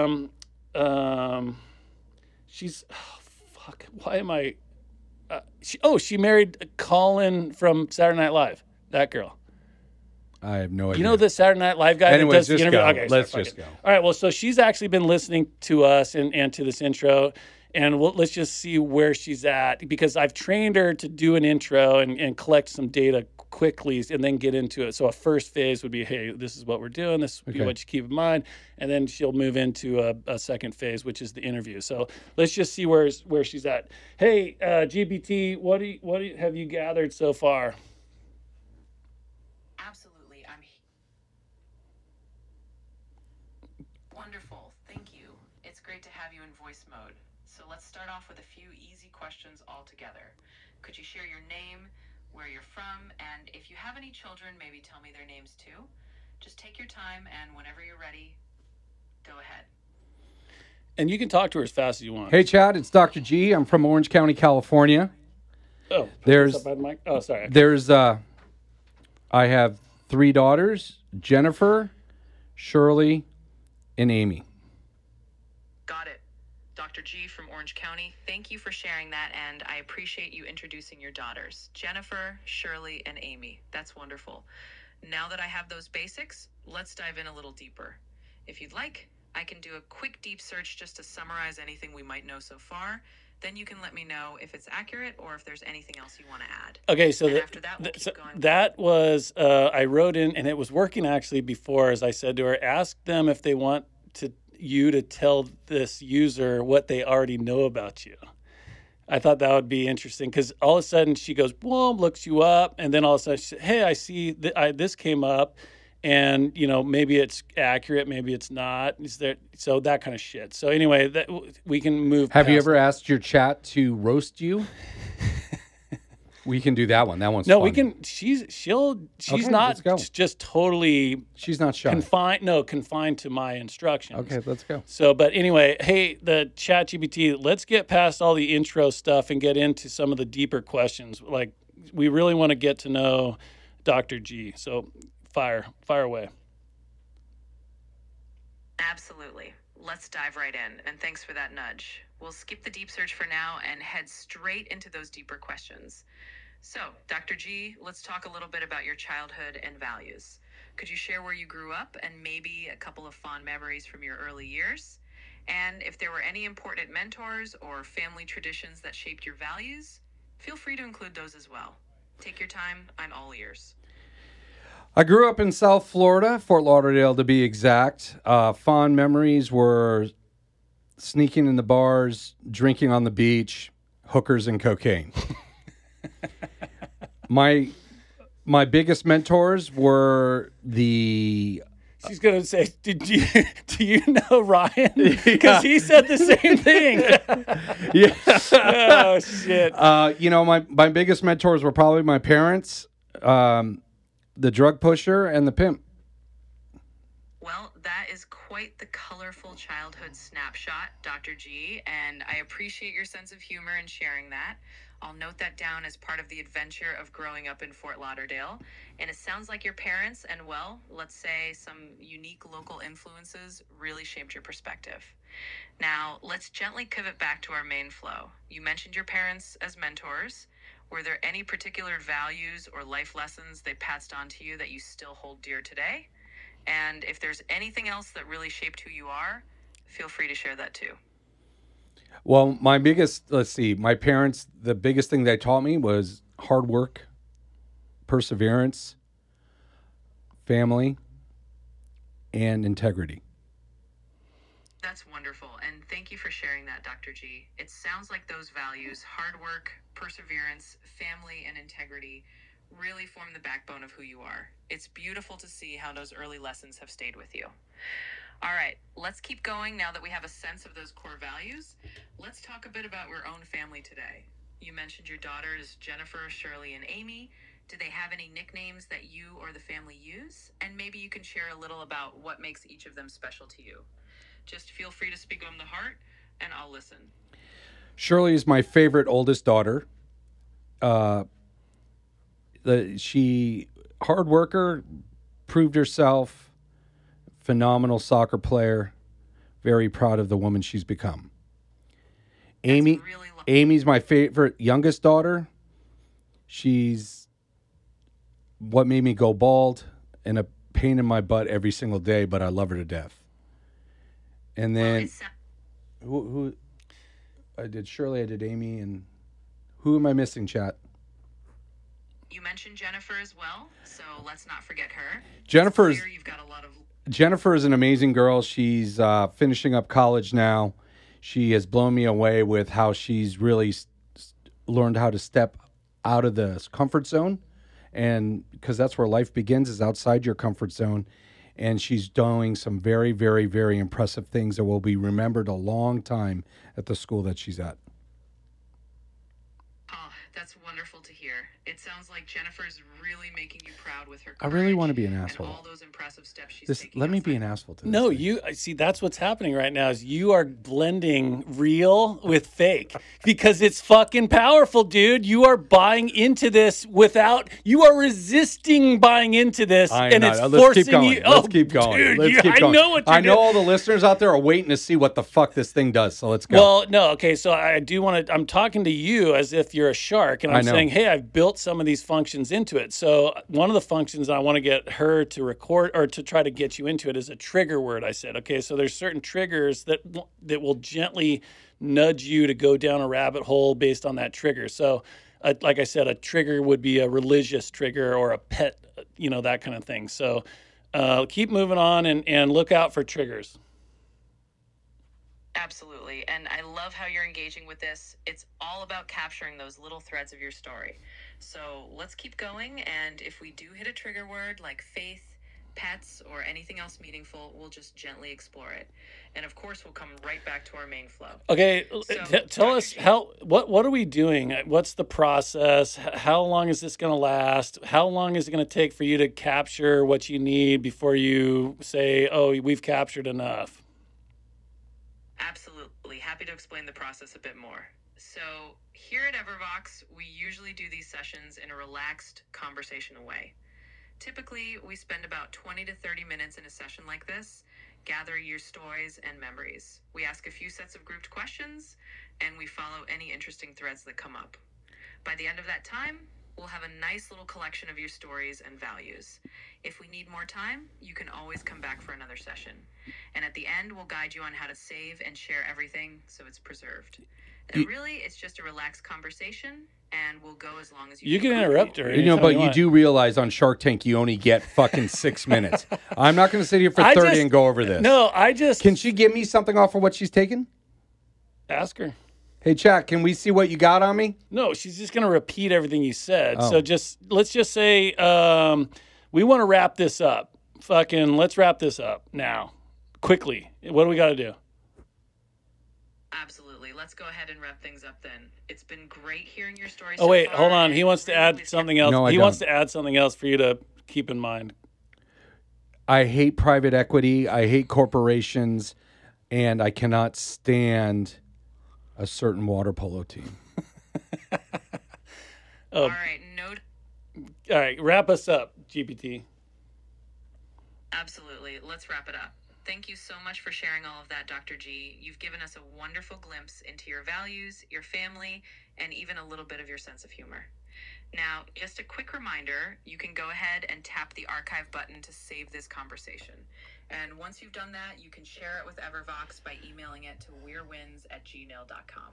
she's, fuck, why am I, she married Colin from Saturday Night Live, that girl. I have no idea. You know the Saturday Night Live guy that does the interview? Go. Okay, let's just go. All right, well, so she's actually been listening to us and to this intro. And let's just see where she's at, because I've trained her to do an intro and collect some data quickly and then get into it. So a first phase would be, hey, this is what we're doing. This would be what you keep in mind. And then she'll move into a second phase, which is the interview. So let's just see where she's at. Hey, GPT, what have you gathered so far? Absolutely. Wonderful. Thank you. It's great to have you in voice mode. So let's start off with a few easy questions all together. Could you share your name, where you're from, and if you have any children, maybe tell me their names too. Just take your time, and whenever you're ready, go ahead. And you can talk to her as fast as you want. Hey, Chad, it's Dr. G. I'm from Orange County, California. Oh, there's sorry. There's I have 3 daughters: Jennifer, Shirley, and Amy. Got it. Dr. G from Orange County, thank you for sharing that, and I appreciate you introducing your daughters, Jennifer, Shirley, and Amy. That's wonderful. Now that I have those basics, let's dive in a little deeper. If you'd like, I can do a quick deep search just to summarize anything we might know so far. Then you can let me know if it's accurate or if there's anything else you want to add. Okay, so after that, we'll keep going. That was, I wrote in, and it was working actually before, as I said to her, ask them if they want you to tell this user what they already know about you. I thought that would be interesting, because all of a sudden she goes, boom, looks you up, and then all of a sudden she said, hey, I see this came up, and maybe it's accurate, maybe it's not. Is there so that kind of shit? So anyway, that we can move. Have you ever asked your chat to roast you? We can do that one. That one's no. fun. We can. She's okay, not just totally. She's not shy. Confined to my instructions. Okay, let's go. So, but anyway, hey, the ChatGPT. Let's get past all the intro stuff and get into some of the deeper questions. Like, we really want to get to know Dr. G. So, fire away. Absolutely. Let's dive right in. And thanks for that nudge. We'll skip the deep search for now and head straight into those deeper questions. So, Dr. G, let's talk a little bit about your childhood and values. Could you share where you grew up and maybe a couple of fond memories from your early years? And if there were any important mentors or family traditions that shaped your values, feel free to include those as well. Take your time. I'm all ears. I grew up in South Florida, Fort Lauderdale to be exact. Fond memories were sneaking in the bars, drinking on the beach, hookers, and cocaine. My biggest mentors were the... She's going to say, do you know Ryan? Because he said the same thing. Yeah. Oh, shit. My biggest mentors were probably my parents, the drug pusher, and the pimp. Well, that is quite the colorful childhood snapshot, Dr. G, and I appreciate your sense of humor in sharing that. I'll note that down as part of the adventure of growing up in Fort Lauderdale. And it sounds like your parents and, well, let's say some unique local influences really shaped your perspective. Now, let's gently pivot back to our main flow. You mentioned your parents as mentors. Were there any particular values or life lessons they passed on to you that you still hold dear today? And if there's anything else that really shaped who you are, feel free to share that too. Well, my parents, the biggest thing they taught me was hard work, perseverance, family, and integrity. That's wonderful. And thank you for sharing that, Dr. G. It sounds like those values, hard work, perseverance, family, and integrity, really form the backbone of who you are. It's beautiful to see how those early lessons have stayed with you. All right, let's keep going now that we have a sense of those core values. Let's talk a bit about your own family today. You mentioned your daughters, Jennifer, Shirley, and Amy. Do they have any nicknames that you or the family use? And maybe you can share a little about what makes each of them special to you. Just feel free to speak on the heart, and I'll listen. Shirley is my favorite oldest daughter. She hard worker, proved herself, phenomenal soccer player, very proud of the woman she's become. Amy's my favorite youngest daughter. She's what made me go bald and a pain in my butt every single day, but I love her to death. And then who I did Shirley, I did Amy, and who am I missing, chat? You mentioned Jennifer as well, so let's not forget her. Jennifer is an amazing girl. She's finishing up college now. She has blown me away with how she's really learned how to step out of the comfort zone, and because that's where life begins, is outside your comfort zone. And she's doing some very, very, very impressive things that will be remembered a long time at the school that she's at. Oh, that's wonderful to hear. It sounds like Jennifer's really making you proud with her I really want to be an asshole. all those impressive steps she's taking. Let me be an asshole to this. No, thing. you see, that's what's happening right now is you are blending real with fake because it's fucking powerful, dude. You are buying into this you are resisting buying into this, and it's forcing you. Let's keep going. Dude, Let's keep going. I know what you're doing. all the listeners out there are waiting to see what the fuck this thing does. So let's go. Well, no, okay. So I do want to. I'm talking to you as if you're a shark, and I'm saying, hey, I've built some of these functions into it. So one of the functions I want to get her to record or to try to get you into it is a trigger word. I said, okay, so there's certain triggers that will gently nudge you to go down a rabbit hole based on that trigger. So like I said, a trigger would be a religious trigger or a pet, that kind of thing. So keep moving on and look out for triggers. Absolutely. And I love how you're engaging with this. It's all about capturing those little threads of your story. So let's keep going. And if we do hit a trigger word like faith, pets, or anything else meaningful, we'll just gently explore it. And of course, we'll come right back to our main flow. Okay. Tell us what are we doing? What's the process? How long is this going to last? How long is it going to take for you to capture what you need before you say, oh, we've captured enough? Absolutely. Happy to explain the process a bit more. So here at Evervox, we usually do these sessions in a relaxed conversational way. Typically, we spend about 20 to 30 minutes in a session like this, gather your stories and memories. We ask a few sets of grouped questions, and we follow any interesting threads that come up. By the end of that time, we'll have a nice little collection of your stories and values. If we need more time, you can always come back for another session. And at the end, we'll guide you on how to save and share everything so it's preserved. And really, it's just a relaxed conversation, and we'll go as long as you can interrupt her. But you do realize on Shark Tank, you only get fucking 6 minutes. I'm not going to sit here for 30 and go over this. No, Can she give me something off of what she's taking? Ask her. Hey, chat, can we see what you got on me? No, she's just going to repeat everything you said. Oh. So let's just say we want to wrap this up. Let's wrap this up now. Quickly. What do we got to do? Absolutely. Let's go ahead and wrap things up then. It's been great hearing your story. Oh, wait, hold on. He wants to add something else. No, he wants to add something else for you to keep in mind. I hate private equity. I hate corporations. And I cannot stand a certain water polo team. Oh, All right, note. all right. Wrap us up, GPT. Absolutely. Let's wrap it up. Thank you so much for sharing all of that, Dr. G. You've given us a wonderful glimpse into your values, your family, and even a little bit of your sense of humor. Now, just a quick reminder, you can go ahead and tap the archive button to save this conversation. And once you've done that, you can share it with Evervox by emailing it to weirwins@gmail.com.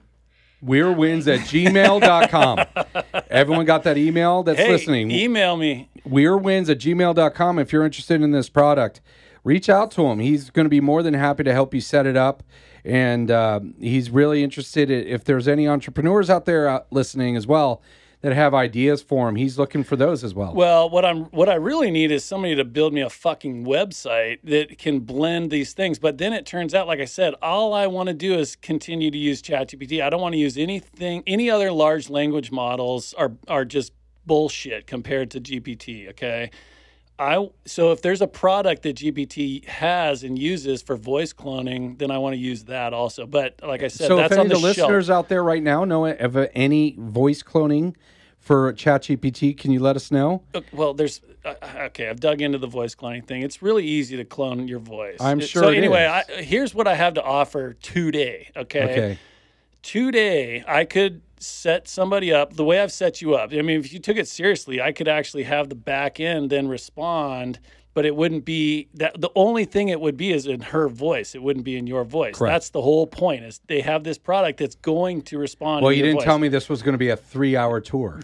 Weirwins@gmail.com. Everyone got that email that's listening? Email me. Weirwins@gmail.com. If you're interested in this product, reach out to him. He's going to be more than happy to help you set it up. And he's really interested if there's any entrepreneurs out there listening as well that have ideas for him. He's looking for those as well. Well, what I really need is somebody to build me a fucking website that can blend these things. But then it turns out, like I said, all I want to do is continue to use ChatGPT. I don't want to use anything. Any other large language models are just bullshit compared to GPT. Okay. So if there's a product that GPT has and uses for voice cloning, then I want to use that also. But like I said, so that's if any on the of the listeners shelf. out there right now know of any voice cloning for ChatGPT, can you let us know? Well, there's okay. I've dug into the voice cloning thing. It's really easy to clone your voice. I'm sure. So it anyway, is. Here's what I have to offer today. Okay. Today, I could set somebody up the way I've set you up. I mean, if you took it seriously, I could actually have the back end then respond, but it wouldn't be that. The only thing it would be is in her voice. It wouldn't be in your voice. Correct. That's the whole point. Is they have this product that's going to respond. Well, in you your didn't voice. tell me this was going to be a 3-hour tour.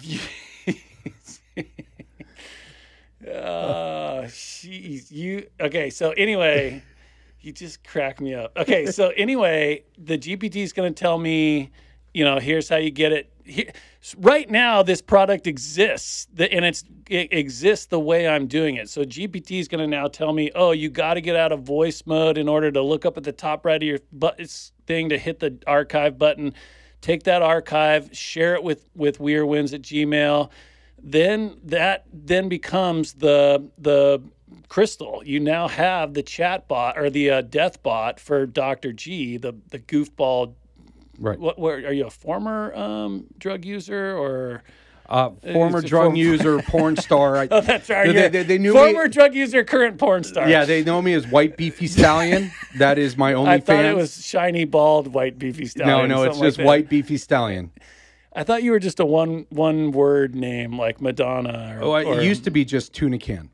Okay, so anyway, you just crack me up. Okay, so anyway, the GPT is going to tell me, here's how you get it. Right now, this product exists, and it exists the way I'm doing it. So GPT is going to now tell me, oh, you got to get out of voice mode in order to look up at the top right of your thing to hit the archive button. Take that archive, share it with Weirwins at Gmail. Then that becomes the crystal. You now have the chat bot or the death bot for Dr. G, the goofball. Right. Where are you, a former drug user or former drug user, porn star? Oh, that's right. They knew former me. drug user, current porn star. Yeah, they know me as White Beefy Stallion. That is my only I thought fan. it was shiny, bald, white, beefy stallion. No, it's something just like that. White Beefy Stallion. I thought you were just a one word name like Madonna. It used to be just Tuna Can.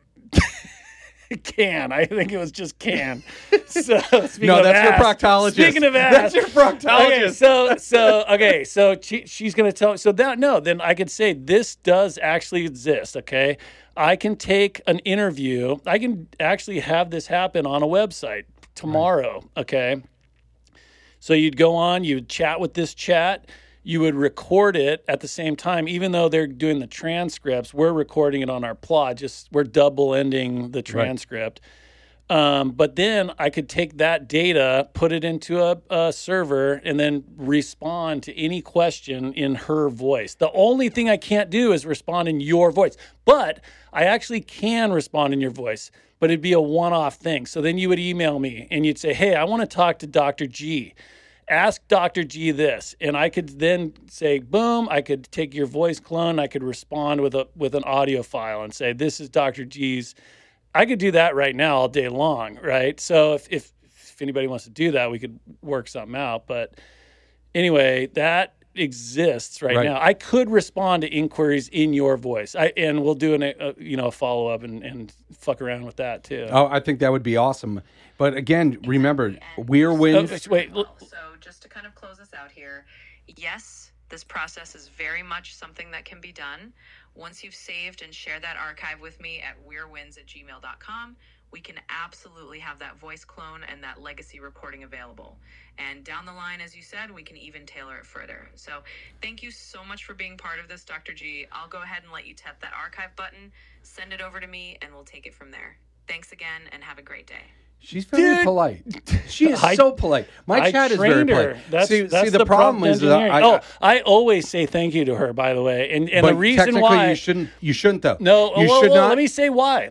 Can. I think it was just Can. So No, that's your proctologist. Speaking of ass, That's your proctologist. So she's going to tell. So then I could say this does actually exist. Okay, I can take an interview. I can actually have this happen on a website tomorrow. Right. Okay, so you'd go on, you'd chat with this chat. You would record it at the same time, even though they're doing the transcripts. We're recording it on our plot. We're double ending the transcript. Right. But then I could take that data, put it into a server, and then respond to any question in her voice. The only thing I can't do is respond in your voice, but I actually can respond in your voice. But it'd be a one-off thing. So then you would email me and you'd say, "Hey, I want to talk to Dr. G. Ask Dr. G this," and I could then say, boom, I could take your voice clone, I could respond with an audio file and say, "This is Dr. G's." I could do that right now all day long, right? So if anybody wants to do that, we could work something out. But anyway, that exists right now. I could respond to inquiries in your voice, and we'll do a follow up and fuck around with that too. Oh, I think that would be awesome. But again, remember, Weirwins. Wait. So just to kind of close us out here, yes, this process is very much something that can be done. Once you've saved and shared that archive with me at weirwins@gmail.com, we can absolutely have that voice clone and that legacy recording available. And down the line, as you said, we can even tailor it further. So thank you so much for being part of this, Dr. G. I'll go ahead and let you tap that archive button, send it over to me, and we'll take it from there. Thanks again, and have a great day. She's very polite. She is so polite. My chat is very polite. That's the problem is I always say thank you to her, by the way, and the reason why you shouldn't though. No, you should not. Let me say why.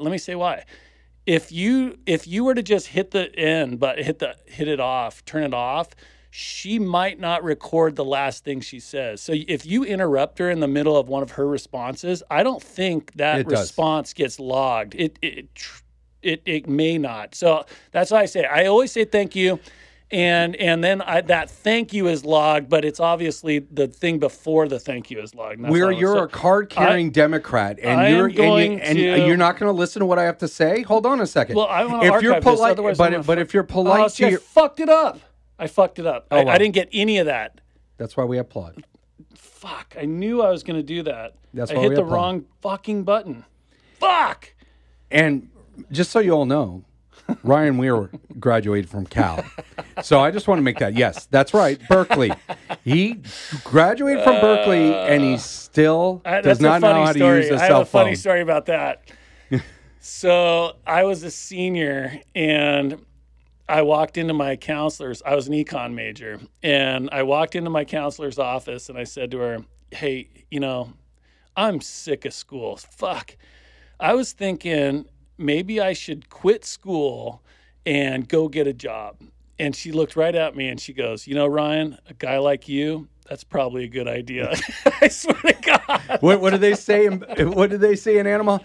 If you were to just hit the end, but hit it off, turn it off, she might not record the last thing she says. So if you interrupt her in the middle of one of her responses, I don't think that It does. response gets logged. It may not. So that's why I say, I always say thank you. And then that thank you is logged, but it's obviously the thing before the thank you is logged. You're a card-carrying Democrat, and you're not going to listen to what I have to say. Hold on a second. Well, I want to archive this, otherwise but if you're polite, see, I fucked it up. I fucked it up. Oh, wow. I didn't get any of that. That's why we applaud. Fuck! I knew I was going to do that. That's I why hit we the applaud. wrong fucking button. Fuck! And just so you all know, Ryan Weir graduated from Cal. So I just want to make that. Yes, that's right. Berkeley. He graduated from Berkeley, and he still does not know how to use a cell phone. I have a funny story about that. So I was a senior, and I walked into my counselor's. I was an econ major, and I walked into my counselor's office, and I said to her, hey, I'm sick of school. Fuck. I was thinking maybe I should quit school and go get a job. And she looked right at me and she goes, Ryan, a guy like you, that's probably a good idea. I swear to God. What did they say? What did they say in Animal?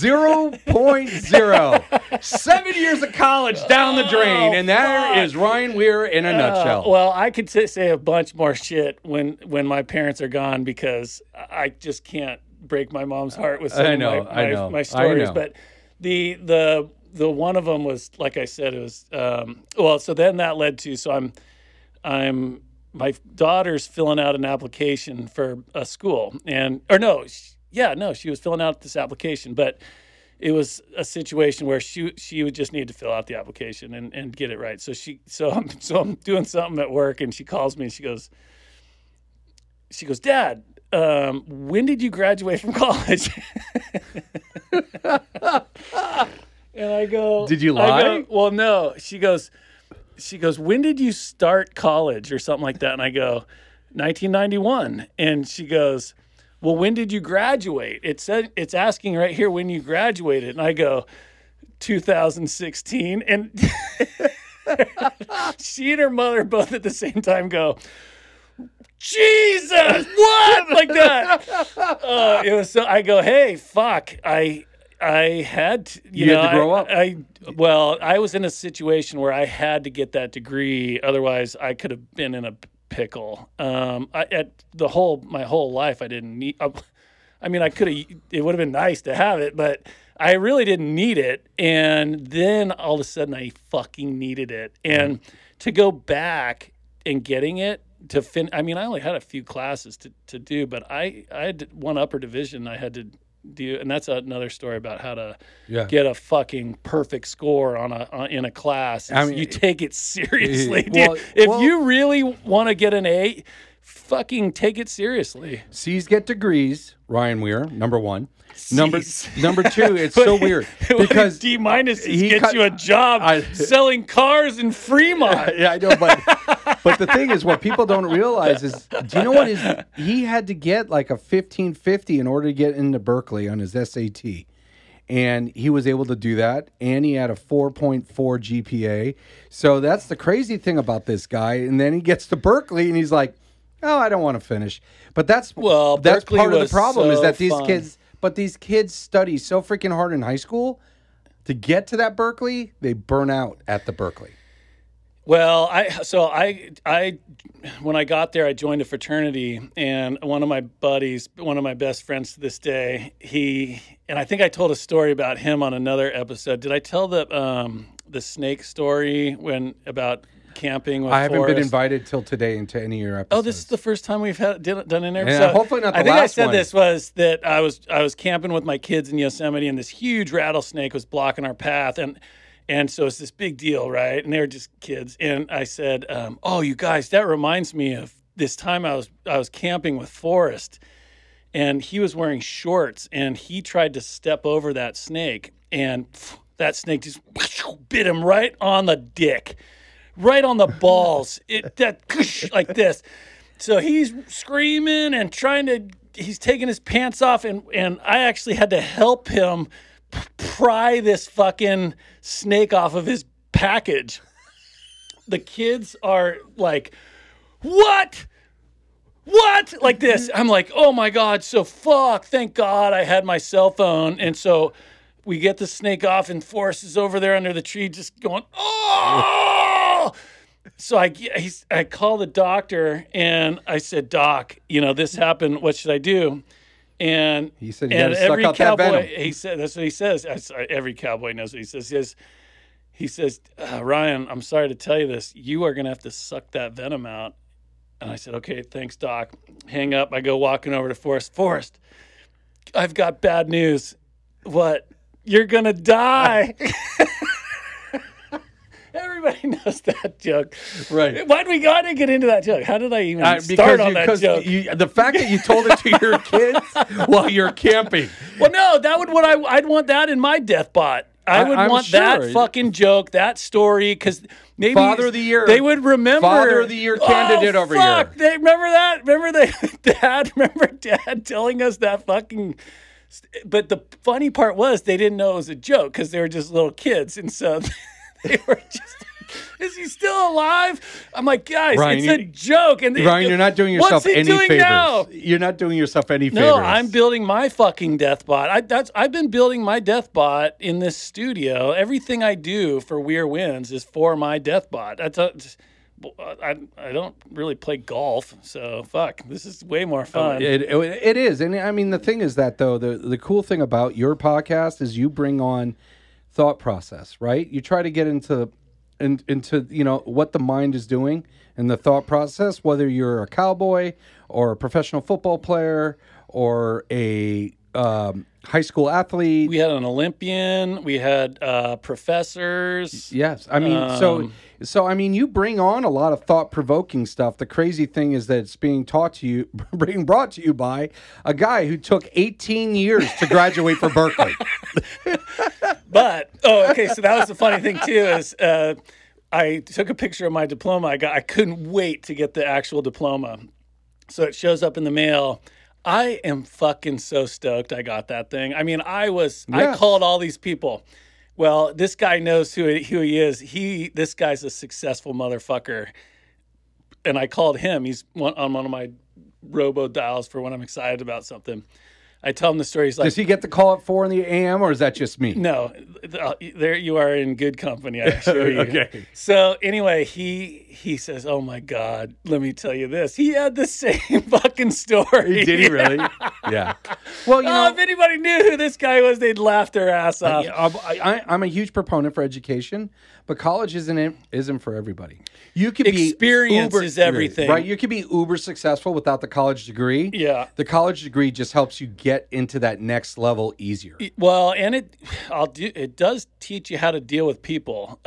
0.0. 7 years of college down the drain, and there is Ryan Weir in a nutshell. Well, I could say a bunch more shit when my parents are gone, because I just can't break my mom's heart with some of my stories. But the one of them was, like I said, it was so then that led to, so I'm my daughter's filling out an application for a school, she was filling out this application, but it was a situation where she would just need to fill out the application and get it right. So I'm doing something at work, and she calls me and she goes, Dad, when did you graduate from college? And I go, did you lie? Well, no. She goes, when did you start college or something like that? And I go, 1991. And she goes, well, when did you graduate? It's asking right here when you graduated. And I go, 2016. And she and her mother both at the same time go, Jesus, what? Like that. It was so. I go, hey, fuck. I had to, you had to grow up. I was in a situation where I had to get that degree. Otherwise, I could have been in a pickle. My whole life, I didn't need. I could have. It would have been nice to have it, but I really didn't need it. And then all of a sudden, I fucking needed it. And to go back and getting it to I only had a few classes to do, but I had one upper division I had to do, and that's another story about how to get a fucking perfect score in a class. You take it seriously, dude. If you really want to get an A, fucking take it seriously. C's get degrees, Ryan Weir, number one. Number two, it's so weird because D- gets you a job selling cars in Fremont. Yeah, I know, but the thing is, what people don't realize is, do you know what he had to get like a 1550 in order to get into Berkeley on his SAT, and he was able to do that, and he had a 4.4 GPA. So that's the crazy thing about this guy. And then he gets to Berkeley, and he's like, "Oh, I don't want to finish." But that's part of the problem is that these kids study so freaking hard in high school to get to that Berkeley, they burn out at the Berkeley. Well, I when I got there, I joined a fraternity, and one of my buddies, one of my best friends to this day, and I think I told a story about him on another episode. Did I tell the snake story about camping with I haven't Forrest? been invited till today into any of your episodes. Oh, this is the first time we've done an episode. Yeah, hopefully not the last one. I think I said this was that I was camping with my kids in Yosemite, and this huge rattlesnake was blocking our path, and so it's this big deal, right? And they were just kids, and I said, "Oh, you guys, that reminds me of this time I was camping with Forrest, and he was wearing shorts, and he tried to step over that snake, and that snake just bit him right on the dick." Right on the balls, like this. So he's screaming and he's taking his pants off, and I actually had to help him pry this fucking snake off of his package. The kids are like, what? Like this. I'm like, oh my God. So thank God I had my cell phone. And so we get the snake off and Forrest is over there under the tree just going, oh. So I call the doctor and I said, Doc, this happened. What should I do? And he said, you gotta suck out that venom. He said, that's what he says. Every cowboy knows what he says. He says, Ryan, I'm sorry to tell you this. You are going to have to suck that venom out. And I said, okay, thanks, Doc. Hang up. I go walking over to Forrest. Forrest, I've got bad news. What? You're going to die. Everybody knows that joke. Right. Why did I get into that joke? How did I even start on that joke? The fact that you told it to your kids while you're camping. Well, no, I'd want that in my death bot. I would want that fucking joke, that story, because maybe Father of the Year. They would remember. Father of the Year candidate over here. Remember that? Remember Dad telling us that fucking. But the funny part was they didn't know it was a joke because they were just little kids, and so they were just. Is he still alive? I'm like, guys, Ryan, it's a joke. And Ryan, you're not doing yourself any favors. Now? You're not doing yourself any favors. No, I'm building my fucking death bot. I've been building my death bot in this studio. Everything I do for Weir Wins is for my death bot. I don't really play golf, so fuck. This is way more fun. It is, and I mean the thing is that though the cool thing about your podcast is you bring on thought process, right? You try to get into what the mind is doing and the thought process, whether you're a cowboy or a professional football player or a high school athlete. We had an Olympian. We had professors. Yes, I mean, so I mean, you bring on a lot of thought-provoking stuff. The crazy thing is that it's being brought to you by a guy who took 18 years to graduate from Berkeley. But okay, so that was the funny thing too is I took a picture of my diploma. I couldn't wait to get the actual diploma, so it shows up in the mail. I am fucking so stoked I got that thing. I mean, I called all these people. Well, this guy knows who he is. This guy's a successful motherfucker. And I called him. He's on one of my robo dials for when I'm excited about something. I tell him the story. He's like, does he get the call at 4 a.m. or is that just me? No, there you are in good company, I assure you. Okay. So anyway, he says, "Oh my God, let me tell you this. He had the same fucking story." Did he really? Yeah. Well, if anybody knew who this guy was, they'd laugh their ass off. I'm a huge proponent for education, but college isn't for everybody. You could experience is everything, right? You could be uber successful without the college degree. Yeah, the college degree just helps you get into that next level easier. Well, and it does teach you how to deal with people.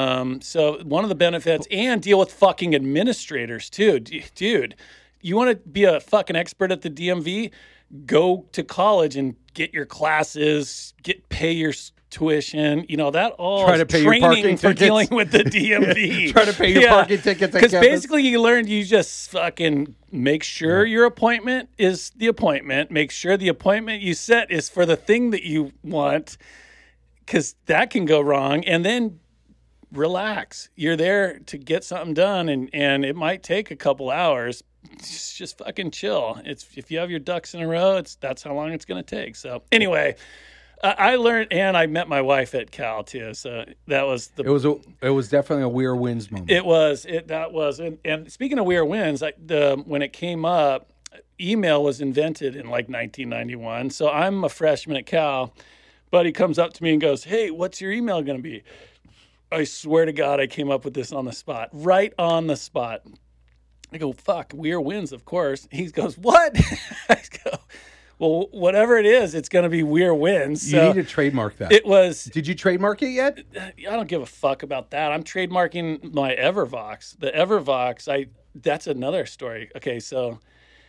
So one of the benefits, and deal with fucking administrators too, dude. You want to be a fucking expert at the DMV? Go to college and get your classes, pay your tuition, that all try to pay training your parking for tickets. Dealing with the DMV. Try to pay your parking tickets. Because basically you learned you just fucking make sure your appointment is the appointment. Make sure the appointment you set is for the thing that you want, because that can go wrong. And then relax. You're there to get something done, and it might take a couple hours. Just fucking chill. If you have your ducks in a row, that's how long it's going to take. So anyway, I learned, and I met my wife at Cal too. So that was it was definitely a Weir Wins moment. It was. And speaking of Weir Wins, when it came up, email was invented in like 1991. So I'm a freshman at Cal. Buddy comes up to me and goes, "Hey, what's your email going to be?" I swear to God, I came up with this on the spot, right on the spot. I go, "Fuck, Weir Wins, of course." He goes, "What?" I go, "Well, whatever it is, it's going to be Weir Wins." So you need to trademark that. It was. Did you trademark it yet? I don't give a fuck about that. I'm trademarking my Evervox. The Evervox, that's another story. Okay, so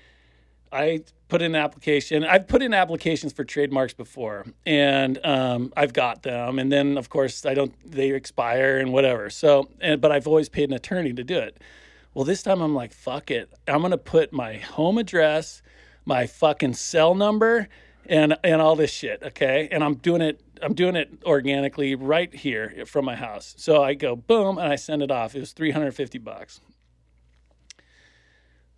I put in an application. I've put in applications for trademarks before, and I've got them. And then, of course, they expire and whatever. So, but I've always paid an attorney to do it. Well, this time I'm like, fuck it. I'm going to put my home address, my fucking cell number, and all this shit, okay? And I'm doing it organically right here from my house. So I go, boom, and I send it off. It was $350.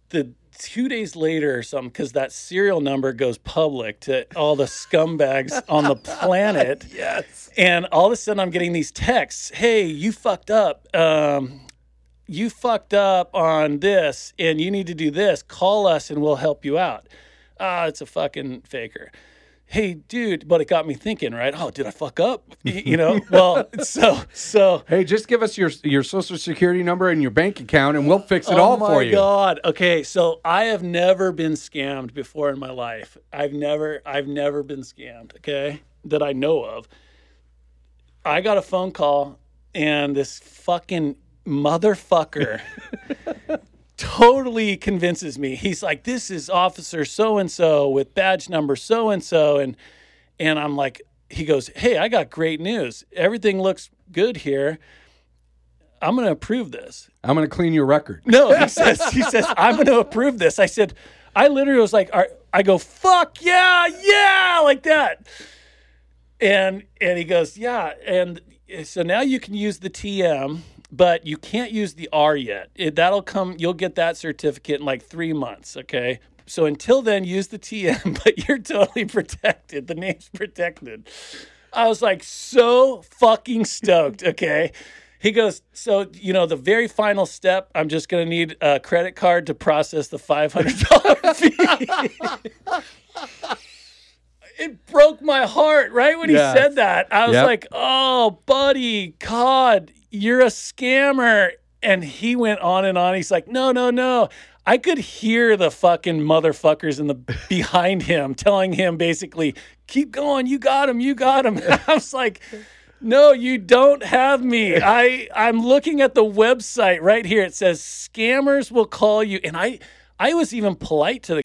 the 2 days later or something, because that serial number goes public to all the scumbags on the planet. Yes. And all of a sudden I'm getting these texts. Hey, you fucked up. You fucked up on this and you need to do this. Call us and we'll help you out. It's a fucking faker. Hey, dude, but it got me thinking, right? Oh, did I fuck up? You know, well, so. Hey, just give us your social security number and your bank account, and we'll fix it all for you. Oh my God. Okay, so I have never been scammed before in my life. I've never been scammed. Okay, that I know of. I got a phone call, and this fucking motherfucker totally convinces me. He's like, this is officer so-and-so with badge number so-and-so. And I'm like, he goes, hey, I got great news. Everything looks good here. I'm going to approve this. I'm going to clean your record. No, he says, I'm going to approve this. I said, I literally was like, I go, fuck yeah, like that. And he goes, yeah. And so now you can use the TM, but you can't use the R yet. That'll come, you'll get that certificate in like 3 months, okay? So until then, use the TM, but you're totally protected. The name's protected. I was like so fucking stoked, okay? He goes, so, you know, the very final step, I'm just going to need a credit card to process the $500 fee. It broke my heart, right when he said that. I was like, oh, buddy, God, you're a scammer. And he went on and on. He's like, no. I could hear the fucking motherfuckers behind him telling him basically, keep going, you got him. I was like, no, you don't have me. I'm looking at the website right here. It says scammers will call you. And I was even polite to the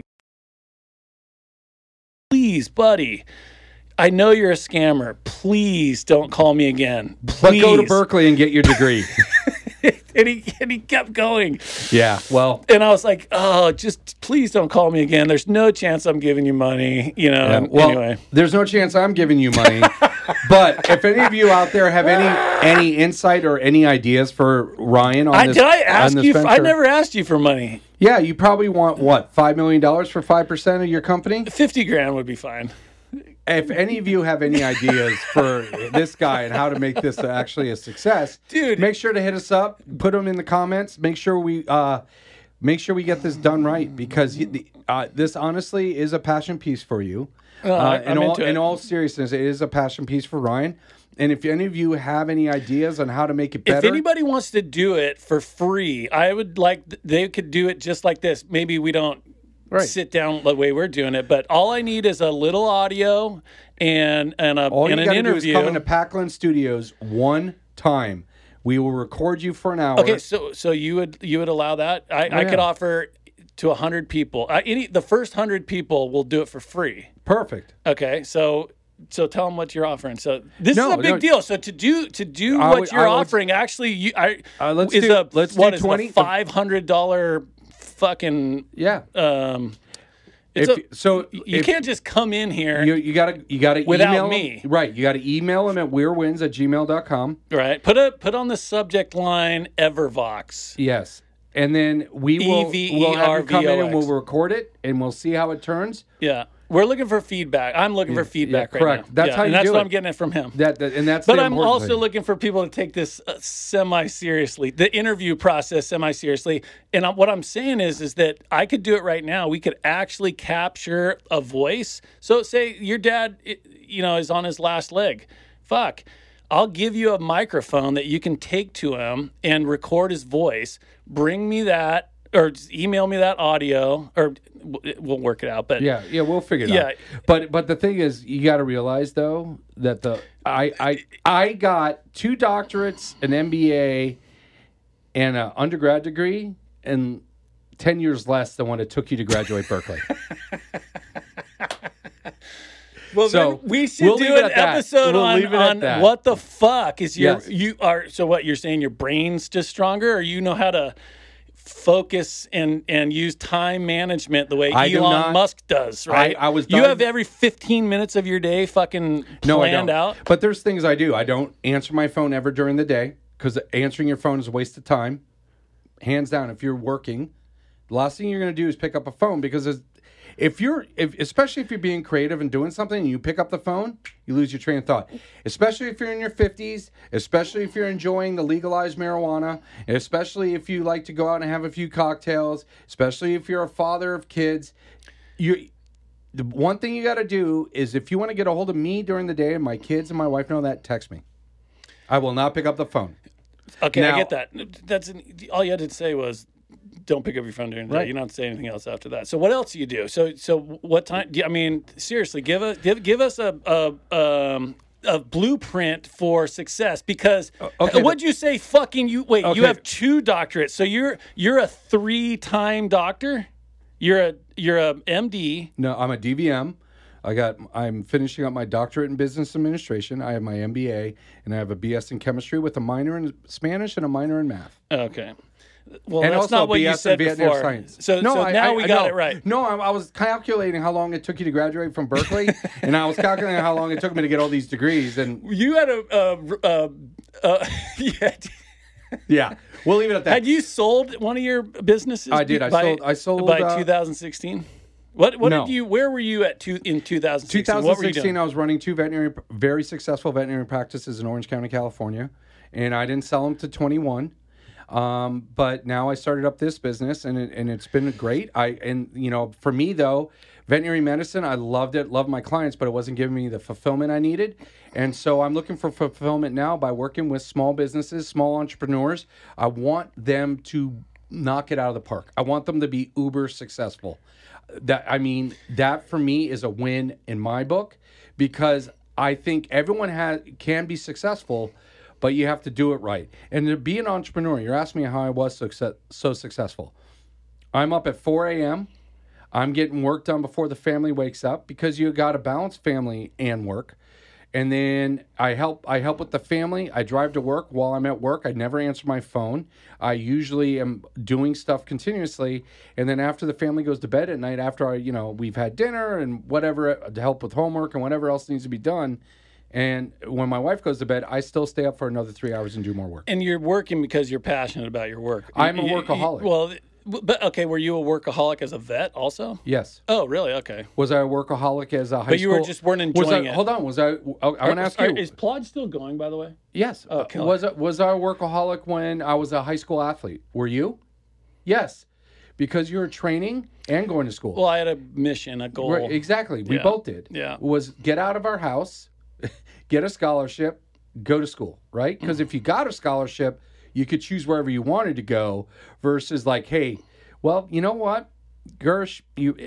please, buddy, I know you're a scammer. Please don't call me again. Please. But go to Berkeley and get your degree. and he kept going. Yeah, well. And I was like, oh, just please don't call me again. There's no chance I'm giving you money. You know, Yeah, well, anyway. There's no chance I'm giving you money. But if any of you out there have any insight or any ideas for Ryan on this, did I ask on this you? venture? I never asked you for money. Yeah, you probably want what, $5 million for 5% of your company? 50 grand would be fine. If any of you have any ideas for this guy and how to make this actually a success, Dude, make sure to hit us up. Put them in the comments. Make sure we get this done right, because this honestly is a passion piece for you. In all seriousness, it is a passion piece for Ryan. And if any of you have any ideas on how to make it better, if anybody wants to do it for free, I would like they could do it just like this. Maybe we don't sit down the way we're doing it, but all I need is a little audio and an interview. All you got to do is come into Packland Studios one time. We will record you for an hour. Okay, so you would allow that? I could offer to 100 people. The first 100 people will do it for free. Perfect. Okay, so tell them what you're offering. So this is a big deal. So to do what you're offering, actually, let's do $20. $500 fucking you can't just come in here. You gotta without email me. Him. Right. You gotta email him at weirwins@gmail.com. Right. Put on the subject line Evervox. Yes. And then we'll have you come in and we'll record it and we'll see how it turns. Yeah. We're looking for feedback. I'm looking for feedback right correct. now. That's how you and that's do what it. I'm getting it from him. But I'm also looking for people to take this semi-seriously, the interview process semi-seriously. And what I'm saying is that I could do it right now. We could actually capture a voice. So say your dad, is on his last leg. Fuck. I'll give you a microphone that you can take to him and record his voice. Bring me that, or email me that audio, or we'll work it out. But yeah, we'll figure it out. But the thing is, you got to realize though that I got 2 doctorates, an MBA, and an undergrad degree, and 10 years less than what it took you to graduate Berkeley. Well, so we should do an episode on what the fuck is so what you're saying, your brain's just stronger, or you know how to focus and use time management the way Elon Musk does, right? You have every 15 minutes of your day fucking planned out. But there's things I do. I don't answer my phone ever during the day, because answering your phone is a waste of time. Hands down, if you're working, The last thing you're going to do is pick up a phone, because especially if you're being creative and doing something and you pick up the phone, you lose your train of thought. Especially if you're in your 50s, especially if you're enjoying the legalized marijuana, especially if you like to go out and have a few cocktails, especially if you're a father of kids. The one thing you got to do is, if you want to get a hold of me during the day, and my kids and my wife know that, text me. I will not pick up the phone. Okay, Now, I get that. All you had to say was, don't pick up your phone during the day. You don't have to say anything else after that. So what else do you do? So what time? I mean, seriously, give us a blueprint for success. Because what'd you say? Fucking you. Wait, you have 2 doctorates. So you're a 3-time doctor. You're a MD. No, I'm a DVM. I'm finishing up my doctorate in business administration. I have my MBA, and I have a BS in chemistry with a minor in Spanish and a minor in math. Okay. Well, and that's also not what BS you said in Vietnam before. Science. So now we got it right. No, I was calculating how long it took you to graduate from Berkeley, and I was calculating how long it took me to get all these degrees. And you had yeah, we'll leave it at that. Had you sold one of your businesses? I did. I sold by 2016. What no. did you? Where were you at in 2016? 2016, what were you doing? I was running 2 very successful veterinary practices in Orange County, California, and I didn't sell them to 21. But now I started up this business, and it's been great. For me though, veterinary medicine, I loved it, loved my clients, but it wasn't giving me the fulfillment I needed. And so I'm looking for fulfillment now by working with small businesses, small entrepreneurs. I want them to knock it out of the park. I want them to be uber successful. That for me is a win in my book, because I think everyone can be successful, but you have to do it right. And to be an entrepreneur, you're asking me how I was so successful. I'm up at 4 a.m. I'm getting work done before the family wakes up, because you got to balance family and work. And then I help with the family. I drive to work. While I'm at work, I never answer my phone. I usually am doing stuff continuously. And then after the family goes to bed at night, after we've had dinner and whatever, to help with homework and whatever else needs to be done. And when my wife goes to bed, I still stay up for another 3 hours and do more work. And you're working because you're passionate about your work. I'm a workaholic. But okay, were you a workaholic as a vet also? Yes. Oh, really? Okay. Was I a workaholic as a high school? But you weren't enjoying it. Hold on. I want to ask you. Is Plod still going, by the way? Yes. Okay. Was I a workaholic when I was a high school athlete? Were you? Yes. Because you were training and going to school. Well, I had a mission, a goal. Right, exactly. We both did. Yeah. Was get out of our house, get a scholarship, go to school, right? Because if you got a scholarship, you could choose wherever you wanted to go, versus like, hey, well, you know what, Gersh,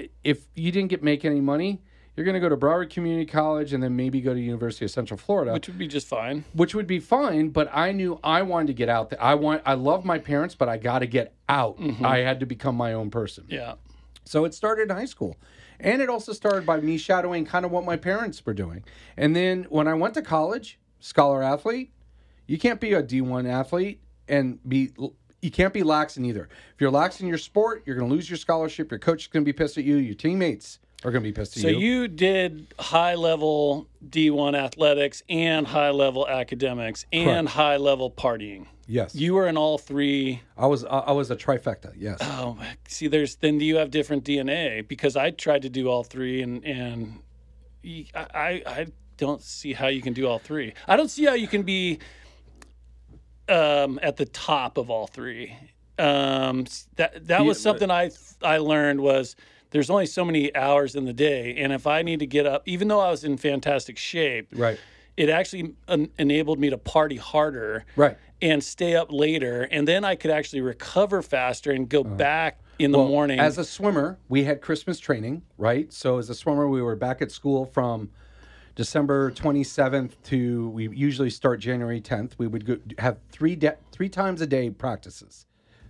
if you didn't make any money, you're going to go to Broward Community College and then maybe go to University of Central Florida. Which would be just fine. Which would be fine, but I knew I wanted to get out there. I love my parents, but I got to get out. Mm-hmm. I had to become my own person. Yeah. So it started in high school. And it also started by me shadowing kind of what my parents were doing. And then when I went to college, scholar athlete, you can't be a D1 athlete and you can't be lax in either. If you're lax in your sport, you're going to lose your scholarship. Your coach is going to be pissed at you. Your teammates are going to be pissed at you. So you did high-level D1 athletics and high-level academics and high-level partying. Yes. You were in all 3. I was a trifecta, yes. Oh, see, then you have different DNA, because I tried to do all 3, and I don't see how you can do all 3. I don't see how you can be at the top of all 3. That was something I learned was there's only so many hours in the day, and if I need to get up, even though I was in fantastic shape, right, it actually enabled me to party harder, right, and stay up later, and then I could actually recover faster and go back in the morning. As a swimmer, we had Christmas training, right? So as a swimmer, we were back at school from December 27th to, we usually start January 10th. We would have three times a day practices.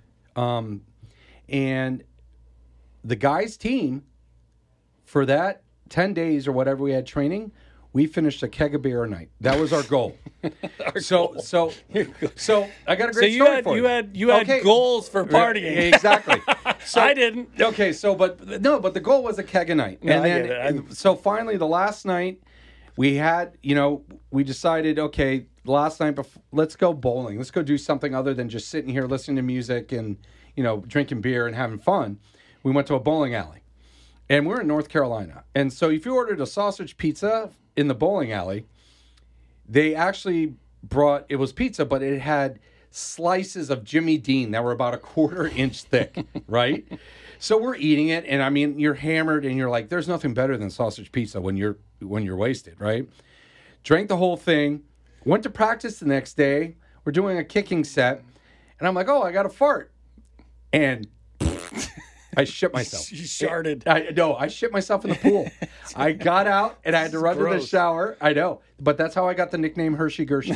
And the guys' team, for that 10 days or whatever we had training, we finished a keg of beer a night. That was our goal. So I got a great story for you. You had goals for partying. Exactly. So I didn't. Okay, but the goal was a keg a night. No, and then so finally the last night we had, we decided, okay, last night, let's go bowling. Let's go do something other than just sitting here listening to music and, drinking beer and having fun. We went to a bowling alley. And we're in North Carolina. And so if you ordered a sausage pizza in the bowling alley, they actually it was pizza, but it had slices of Jimmy Dean that were about a 1/4 inch thick, right? So we're eating it, and I mean, you're hammered, and you're like, there's nothing better than sausage pizza when you're wasted, right? Drank the whole thing, went to practice the next day. We're doing a kicking set, and I'm like, oh, I got to fart. And I shit myself. You sharted. I shit myself in the pool. I got out and I had to run to the shower. I know. But that's how I got the nickname Hershey Gershon.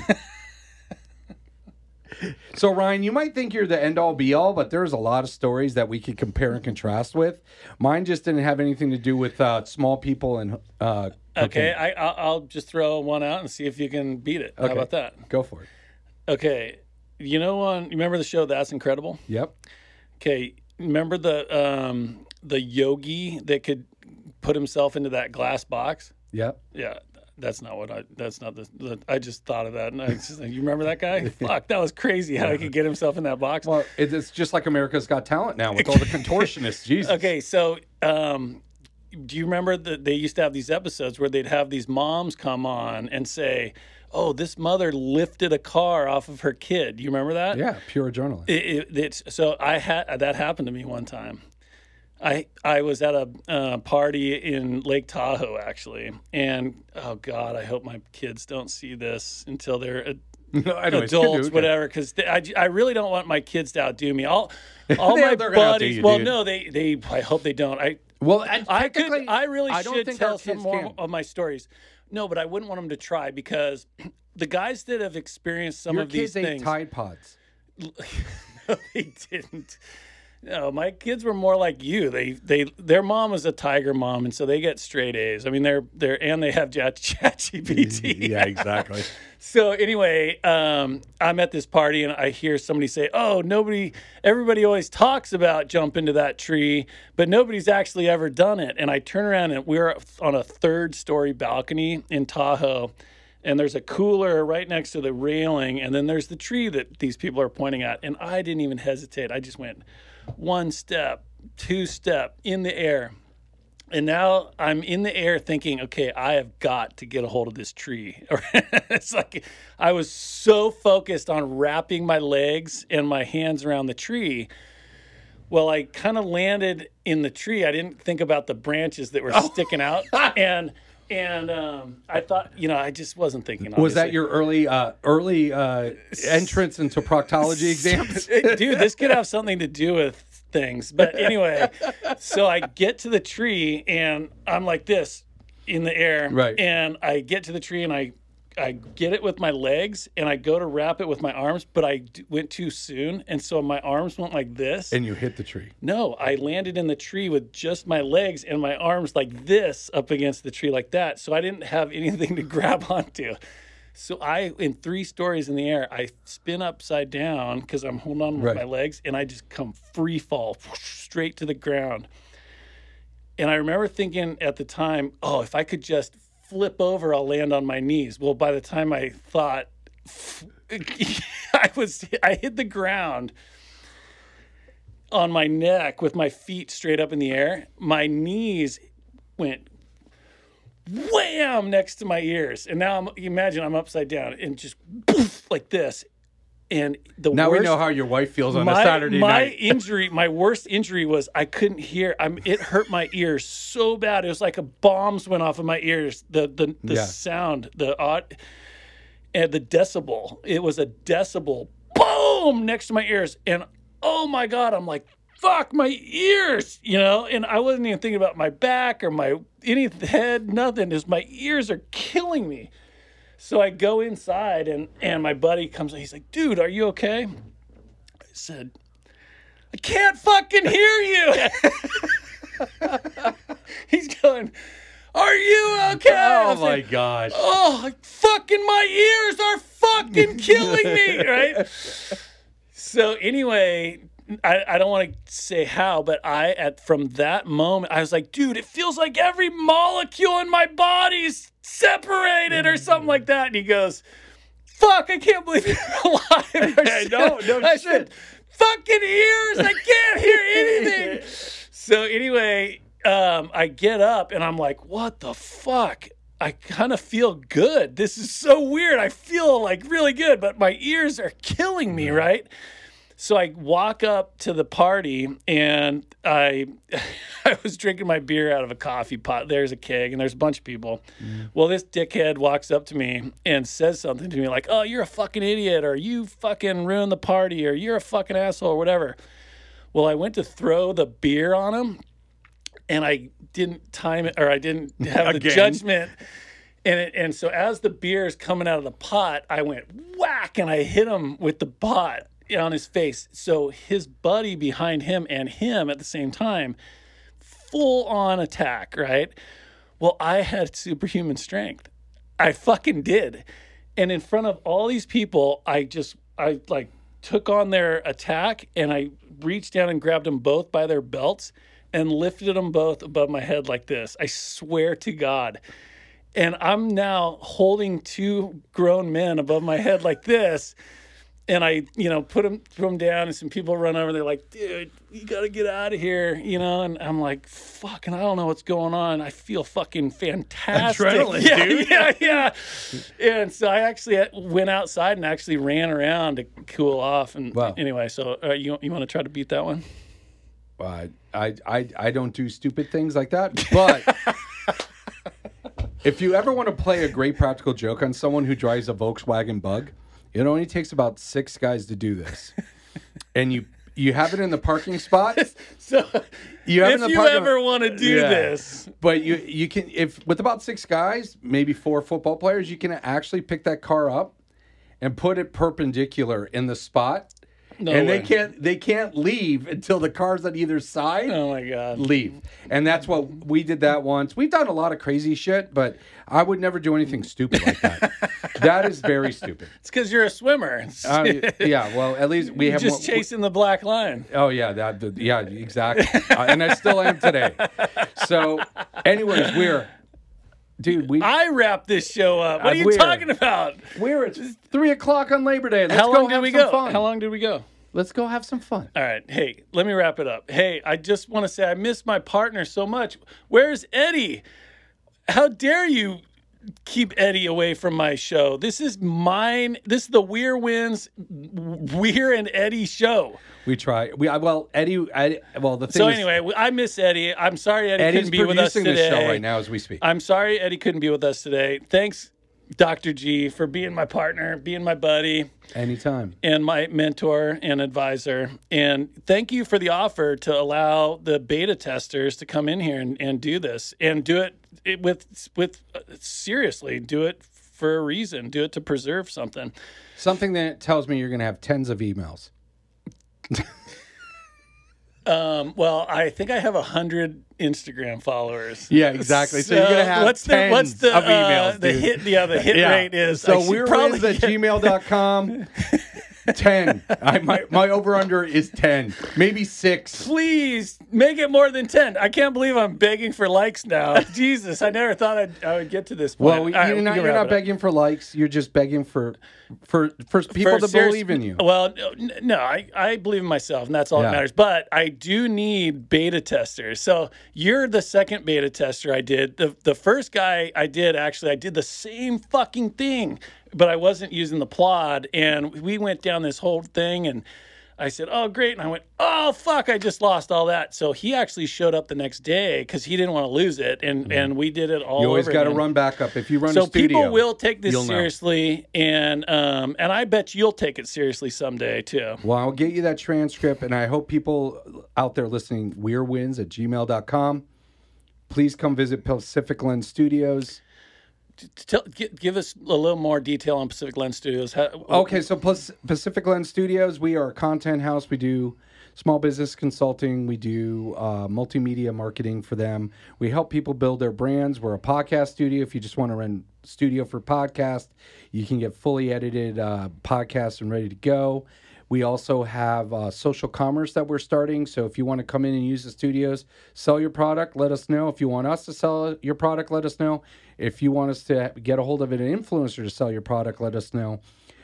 So, Ryan, you might think you're the end-all, be-all, but there's a lot of stories that we could compare and contrast with. Mine just didn't have anything to do with small people and okay, I'll just throw one out and see if you can beat it. Okay. How about that? Go for it. Okay. You remember the show That's Incredible? Yep. Okay. Remember the yogi that could put himself into that glass box? Yep. Yeah. That's not I just thought of that. And you remember that guy? Fuck, that was crazy how he could get himself in that box. Well, it's just like America's Got Talent now with all the contortionists. Jesus. Okay, so do you remember that they used to have these episodes where they'd have these moms come on and say, oh, this mother lifted a car off of her kid. Do you remember that? Yeah, pure adrenaline. So that happened to me one time. I was at a party in Lake Tahoe, actually, and oh God, I hope my kids don't see this until they're adults, whatever, because I really don't want my kids to outdo me. All my buddies. Well, no, they. I hope they don't. I really should tell some more of my stories. No, but I wouldn't want them to try because the guys that have experienced some of these things. Your kids ate Tide Pods. No, they didn't. No, my kids were more like you. Their mom was a Tiger mom, and so they get straight A's. I mean, and they have ChatGPT. Yeah, exactly. So anyway, I'm at this party, and I hear somebody say, "Oh, everybody always talks about jump into that tree, but nobody's actually ever done it." And I turn around, and we're on a 3rd-story balcony in Tahoe, and there's a cooler right next to the railing, and then there's the tree that these people are pointing at, and I didn't even hesitate. I just went 1 step, 2 step in the air. And now I'm in the air thinking, okay, I have got to get a hold of this tree. It's like I was so focused on wrapping my legs and my hands around the tree. Well, I kind of landed in the tree. I didn't think about the branches that were sticking out. And I thought, I just wasn't thinking. Obviously. Was that your early entrance into proctology exams? Dude, this could have something to do with things. But anyway, so I get to the tree and I'm like this in the air. Right. And I get to the tree and I get it with my legs and I go to wrap it with my arms, but I went too soon. And so my arms went like this. And you hit the tree. No, I landed in the tree with just my legs and my arms like this up against the tree like that. So I didn't have anything to grab onto. So in 3 stories in the air, I spin upside down because I'm holding on with my legs and I just come free fall straight to the ground. And I remember thinking at the time, oh, if I could just flip over, I'll land on my knees. Well, by the time I thought, I hit the ground on my neck with my feet straight up in the air. My knees went wham next to my ears. And now imagine I'm upside down and just poof, like this. And we know how your wife feels on a Saturday night. My worst injury was I couldn't hear. It hurt my ears so bad. It was like bombs went off of my ears. The sound, the decibel. It was a decibel. Boom next to my ears. And oh my God, I'm like, fuck my ears, and I wasn't even thinking about my back or my head, nothing. Just my ears are killing me. So I go inside and my buddy comes in. He's like, dude, are you okay? I said, I can't fucking hear you. He's going, are you okay? Oh my gosh. Oh, fucking my ears are fucking killing me, right? So anyway, I don't want to say how, but from that moment, I was like, dude, it feels like every molecule in my body's separated or something like that. And he goes, fuck, I can't believe you're alive. No I shit. said, fucking ears, I can't hear anything. So anyway, I get up and I'm like, what the fuck? I kind of feel good. This is so weird. I feel like really good, but my ears are killing me, right? So I walk up to the party and I was drinking my beer out of a coffee pot. There's a keg and there's a bunch of people. Well, this dickhead walks up to me and says something to me like, oh, you're a fucking idiot, or you fucking ruined the party, or you're a fucking asshole, or whatever. Well, I went to throw the beer on him and I didn't time it, or I didn't have the judgment. And so as the beer is coming out of the pot, I went whack and I hit him with the pot on his face. So his buddy behind him and him at the same time, full on attack, right? Well, I had superhuman strength. I fucking did. And in front of all these people, I like took on their attack and I reached down and grabbed them both by their belts and lifted them both above my head like this. I swear to God. And I'm now holding two grown men above my head like this. And I, put them down, and some people run over. They're like, dude, you got to get out of here, And I'm like, fucking, I don't know what's going on. I feel fucking fantastic. Adrenaline, dude. Yeah. And so I actually went outside and actually ran around to cool off. And anyway, so you want to try to beat that one? I don't do stupid things like that, but if you ever want to play a great practical joke on someone who drives a Volkswagen Bug, it only takes about 6 guys to do this. And you have it in the parking spot. So you have if you ever want to do this. But you can, if with about 6 guys, maybe 4 football players, you can actually pick that car up and put it perpendicular in the spot. No and way. they can't leave until the cars on either side Oh my God. leave. And that's what we did that once. We've done a lot of crazy shit, but I would never do anything stupid like that. That is very stupid. It's because you're a swimmer. Yeah, well, at least we have just chasing the black line. Oh yeah, yeah, exactly. And I still am today. So, anyways, I wrapped this show up. What are you talking about? It's 3:00 on Labor Day. How long did we go? Fun. How long did we go? Let's go have some fun. All right. Hey, let me wrap it up. Hey, I just want to say I miss my partner so much. Where's Eddie? How dare you keep Eddie away from my show? This is mine. This is the Weir Wins Weir and Eddie show. We try. Eddie. Well, the thing. So is, anyway, I miss Eddie. I'm sorry Eddie's couldn't be with us today. producing this show right now as we speak. I'm sorry Eddie couldn't be with us today. Thanks, Dr. G, for being my partner, being my buddy. Anytime. And my mentor and advisor. And thank you for the offer to allow the beta testers to come in here and do this. And do it with seriously. Do it for a reason. Do it to preserve something. Something that tells me you're going to have tens of emails. Well, I think I have 100 Instagram followers. Yeah, exactly. So you're gonna have tens of emails. The hit rate is so we're probably at gmail.com. 10. My over under is 10, maybe 6. Please make it more than 10. I can't believe I'm begging for likes now. Jesus, I never thought I would get to this point. Well, you're not begging for likes. You're just begging for people to believe in you. Well, no, I believe in myself, and that's all that matters. But I do need beta testers. So you're the second beta tester I did. The first guy I did the same fucking thing, but I wasn't using the Plod, and we went down this whole thing, and I said, oh, great. And I went, oh, fuck, I just lost all that. So he actually showed up the next day because he didn't want to lose it, and we did it all over. You always got to run back up. If you run a studio, people will take this seriously, and I bet you'll take it seriously someday, too. Well, I'll get you that transcript, and I hope people out there listening, weirwins@gmail.com. Please come visit Pacific Lens Studios. Give us a little more detail on Pacific Lens Studios. Okay, so Pacific Lens Studios, we are a content house. We do small business consulting. We do multimedia marketing for them. We help people build their brands. We're a podcast studio. If you just want to run studio for podcast, you can get fully edited podcasts and ready to go. We also have social commerce that we're starting. So if you want to come in and use the studios, sell your product, let us know. If you want us to sell your product, let us know. If you want us to get a hold of an influencer to sell your product, let us know.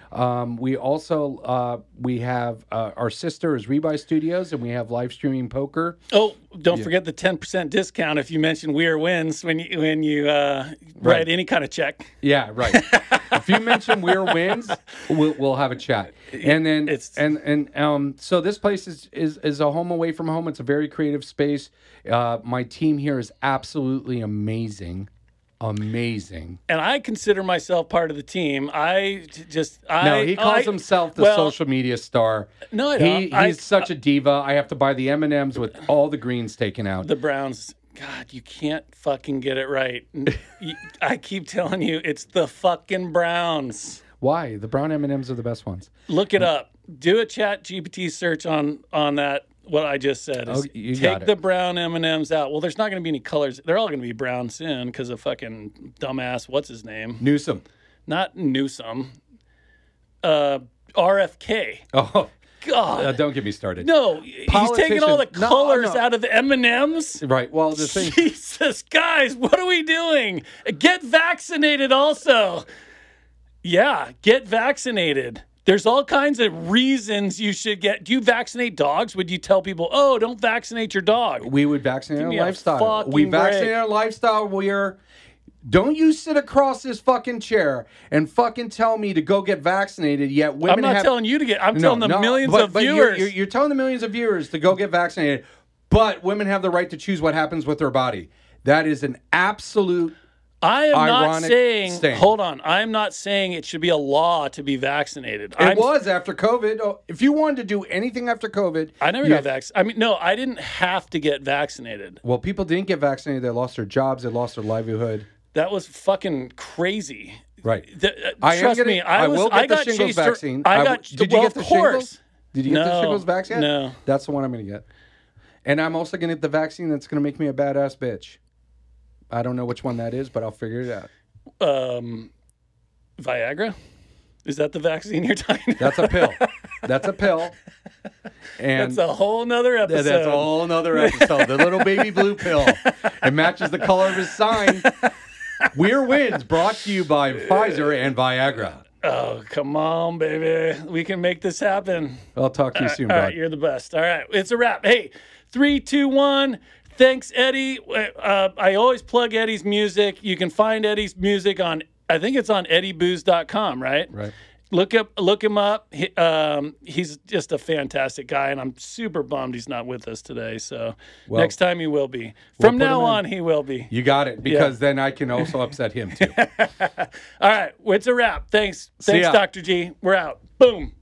We also we have our sister is Rebuy Studios, and we have live streaming poker. Oh, don't forget the 10% discount if you mention We Are Wins when you write any kind of check. Yeah, right. If you mention We're Wins, we'll have a chat. And then so this place is a home away from home. It's a very creative space. My team here is absolutely amazing. Amazing. And I consider myself part of the team. No, he calls himself the social media star. No, I don't. He's such a diva. I have to buy the M&Ms with all the greens taken out. The Browns. God, you can't fucking get it right. I keep telling you, it's the fucking Browns. Why? The brown M&Ms are the best ones. Look it up. Do a ChatGPT search on that. What I just said is take the brown M&Ms out. Well, there's not going to be any colors. They're all going to be brown soon because of fucking dumbass. What's his name? Newsom. Not Newsom. RFK. Oh, God. Don't get me started. No, he's taking all the colors out of the M&Ms. Right. Well, the thing. Jesus, guys, what are we doing? Get vaccinated also. Yeah, get vaccinated. There's all kinds of reasons you should get. Do you vaccinate dogs? Would you tell people, oh, don't vaccinate your dog? We would vaccinate our lifestyle. We vaccinate our lifestyle. Don't you sit across this fucking chair and fucking tell me to go get vaccinated, yet women I'm not telling you to get. I'm telling the millions of viewers. You're telling the millions of viewers to go get vaccinated, but women have the right to choose what happens with their body. That is an absolute I am not saying, stand. Hold on. I am not saying it should be a law to be vaccinated. It was after COVID. Oh, if you wanted to do anything after COVID. I never got vaccinated. I mean, no, I didn't have to get vaccinated. Well, people didn't get vaccinated. They lost their jobs. They lost their livelihood. That was fucking crazy. Right. Trust me. I got the shingles vaccine. Did you get the shingles? Did you get the shingles vaccine? No. That's the one I'm going to get. And I'm also going to get the vaccine that's going to make me a badass bitch. I don't know which one that is, but I'll figure it out. Viagra? Is that the vaccine you're talking about? That's a pill. That's a pill. And that's a whole nother episode. That's a whole nother episode. The little baby blue pill. It matches the color of his sign. We're Wins, brought to you by Pfizer and Viagra. Oh, come on, baby. We can make this happen. I'll talk to you soon, bud. All right, you're the best. All right, it's a wrap. Hey, 3, 2, 1. Thanks, Eddie. I always plug Eddie's music. You can find Eddie's music on, I think it's on eddiebooz.com, right? Right. Look him up. He's just a fantastic guy, and I'm super bummed he's not with us today. So next time he will be. From now on, he will be. You got it, because then I can also upset him too. All right, it's a wrap. Thanks, Dr. G. We're out. Boom.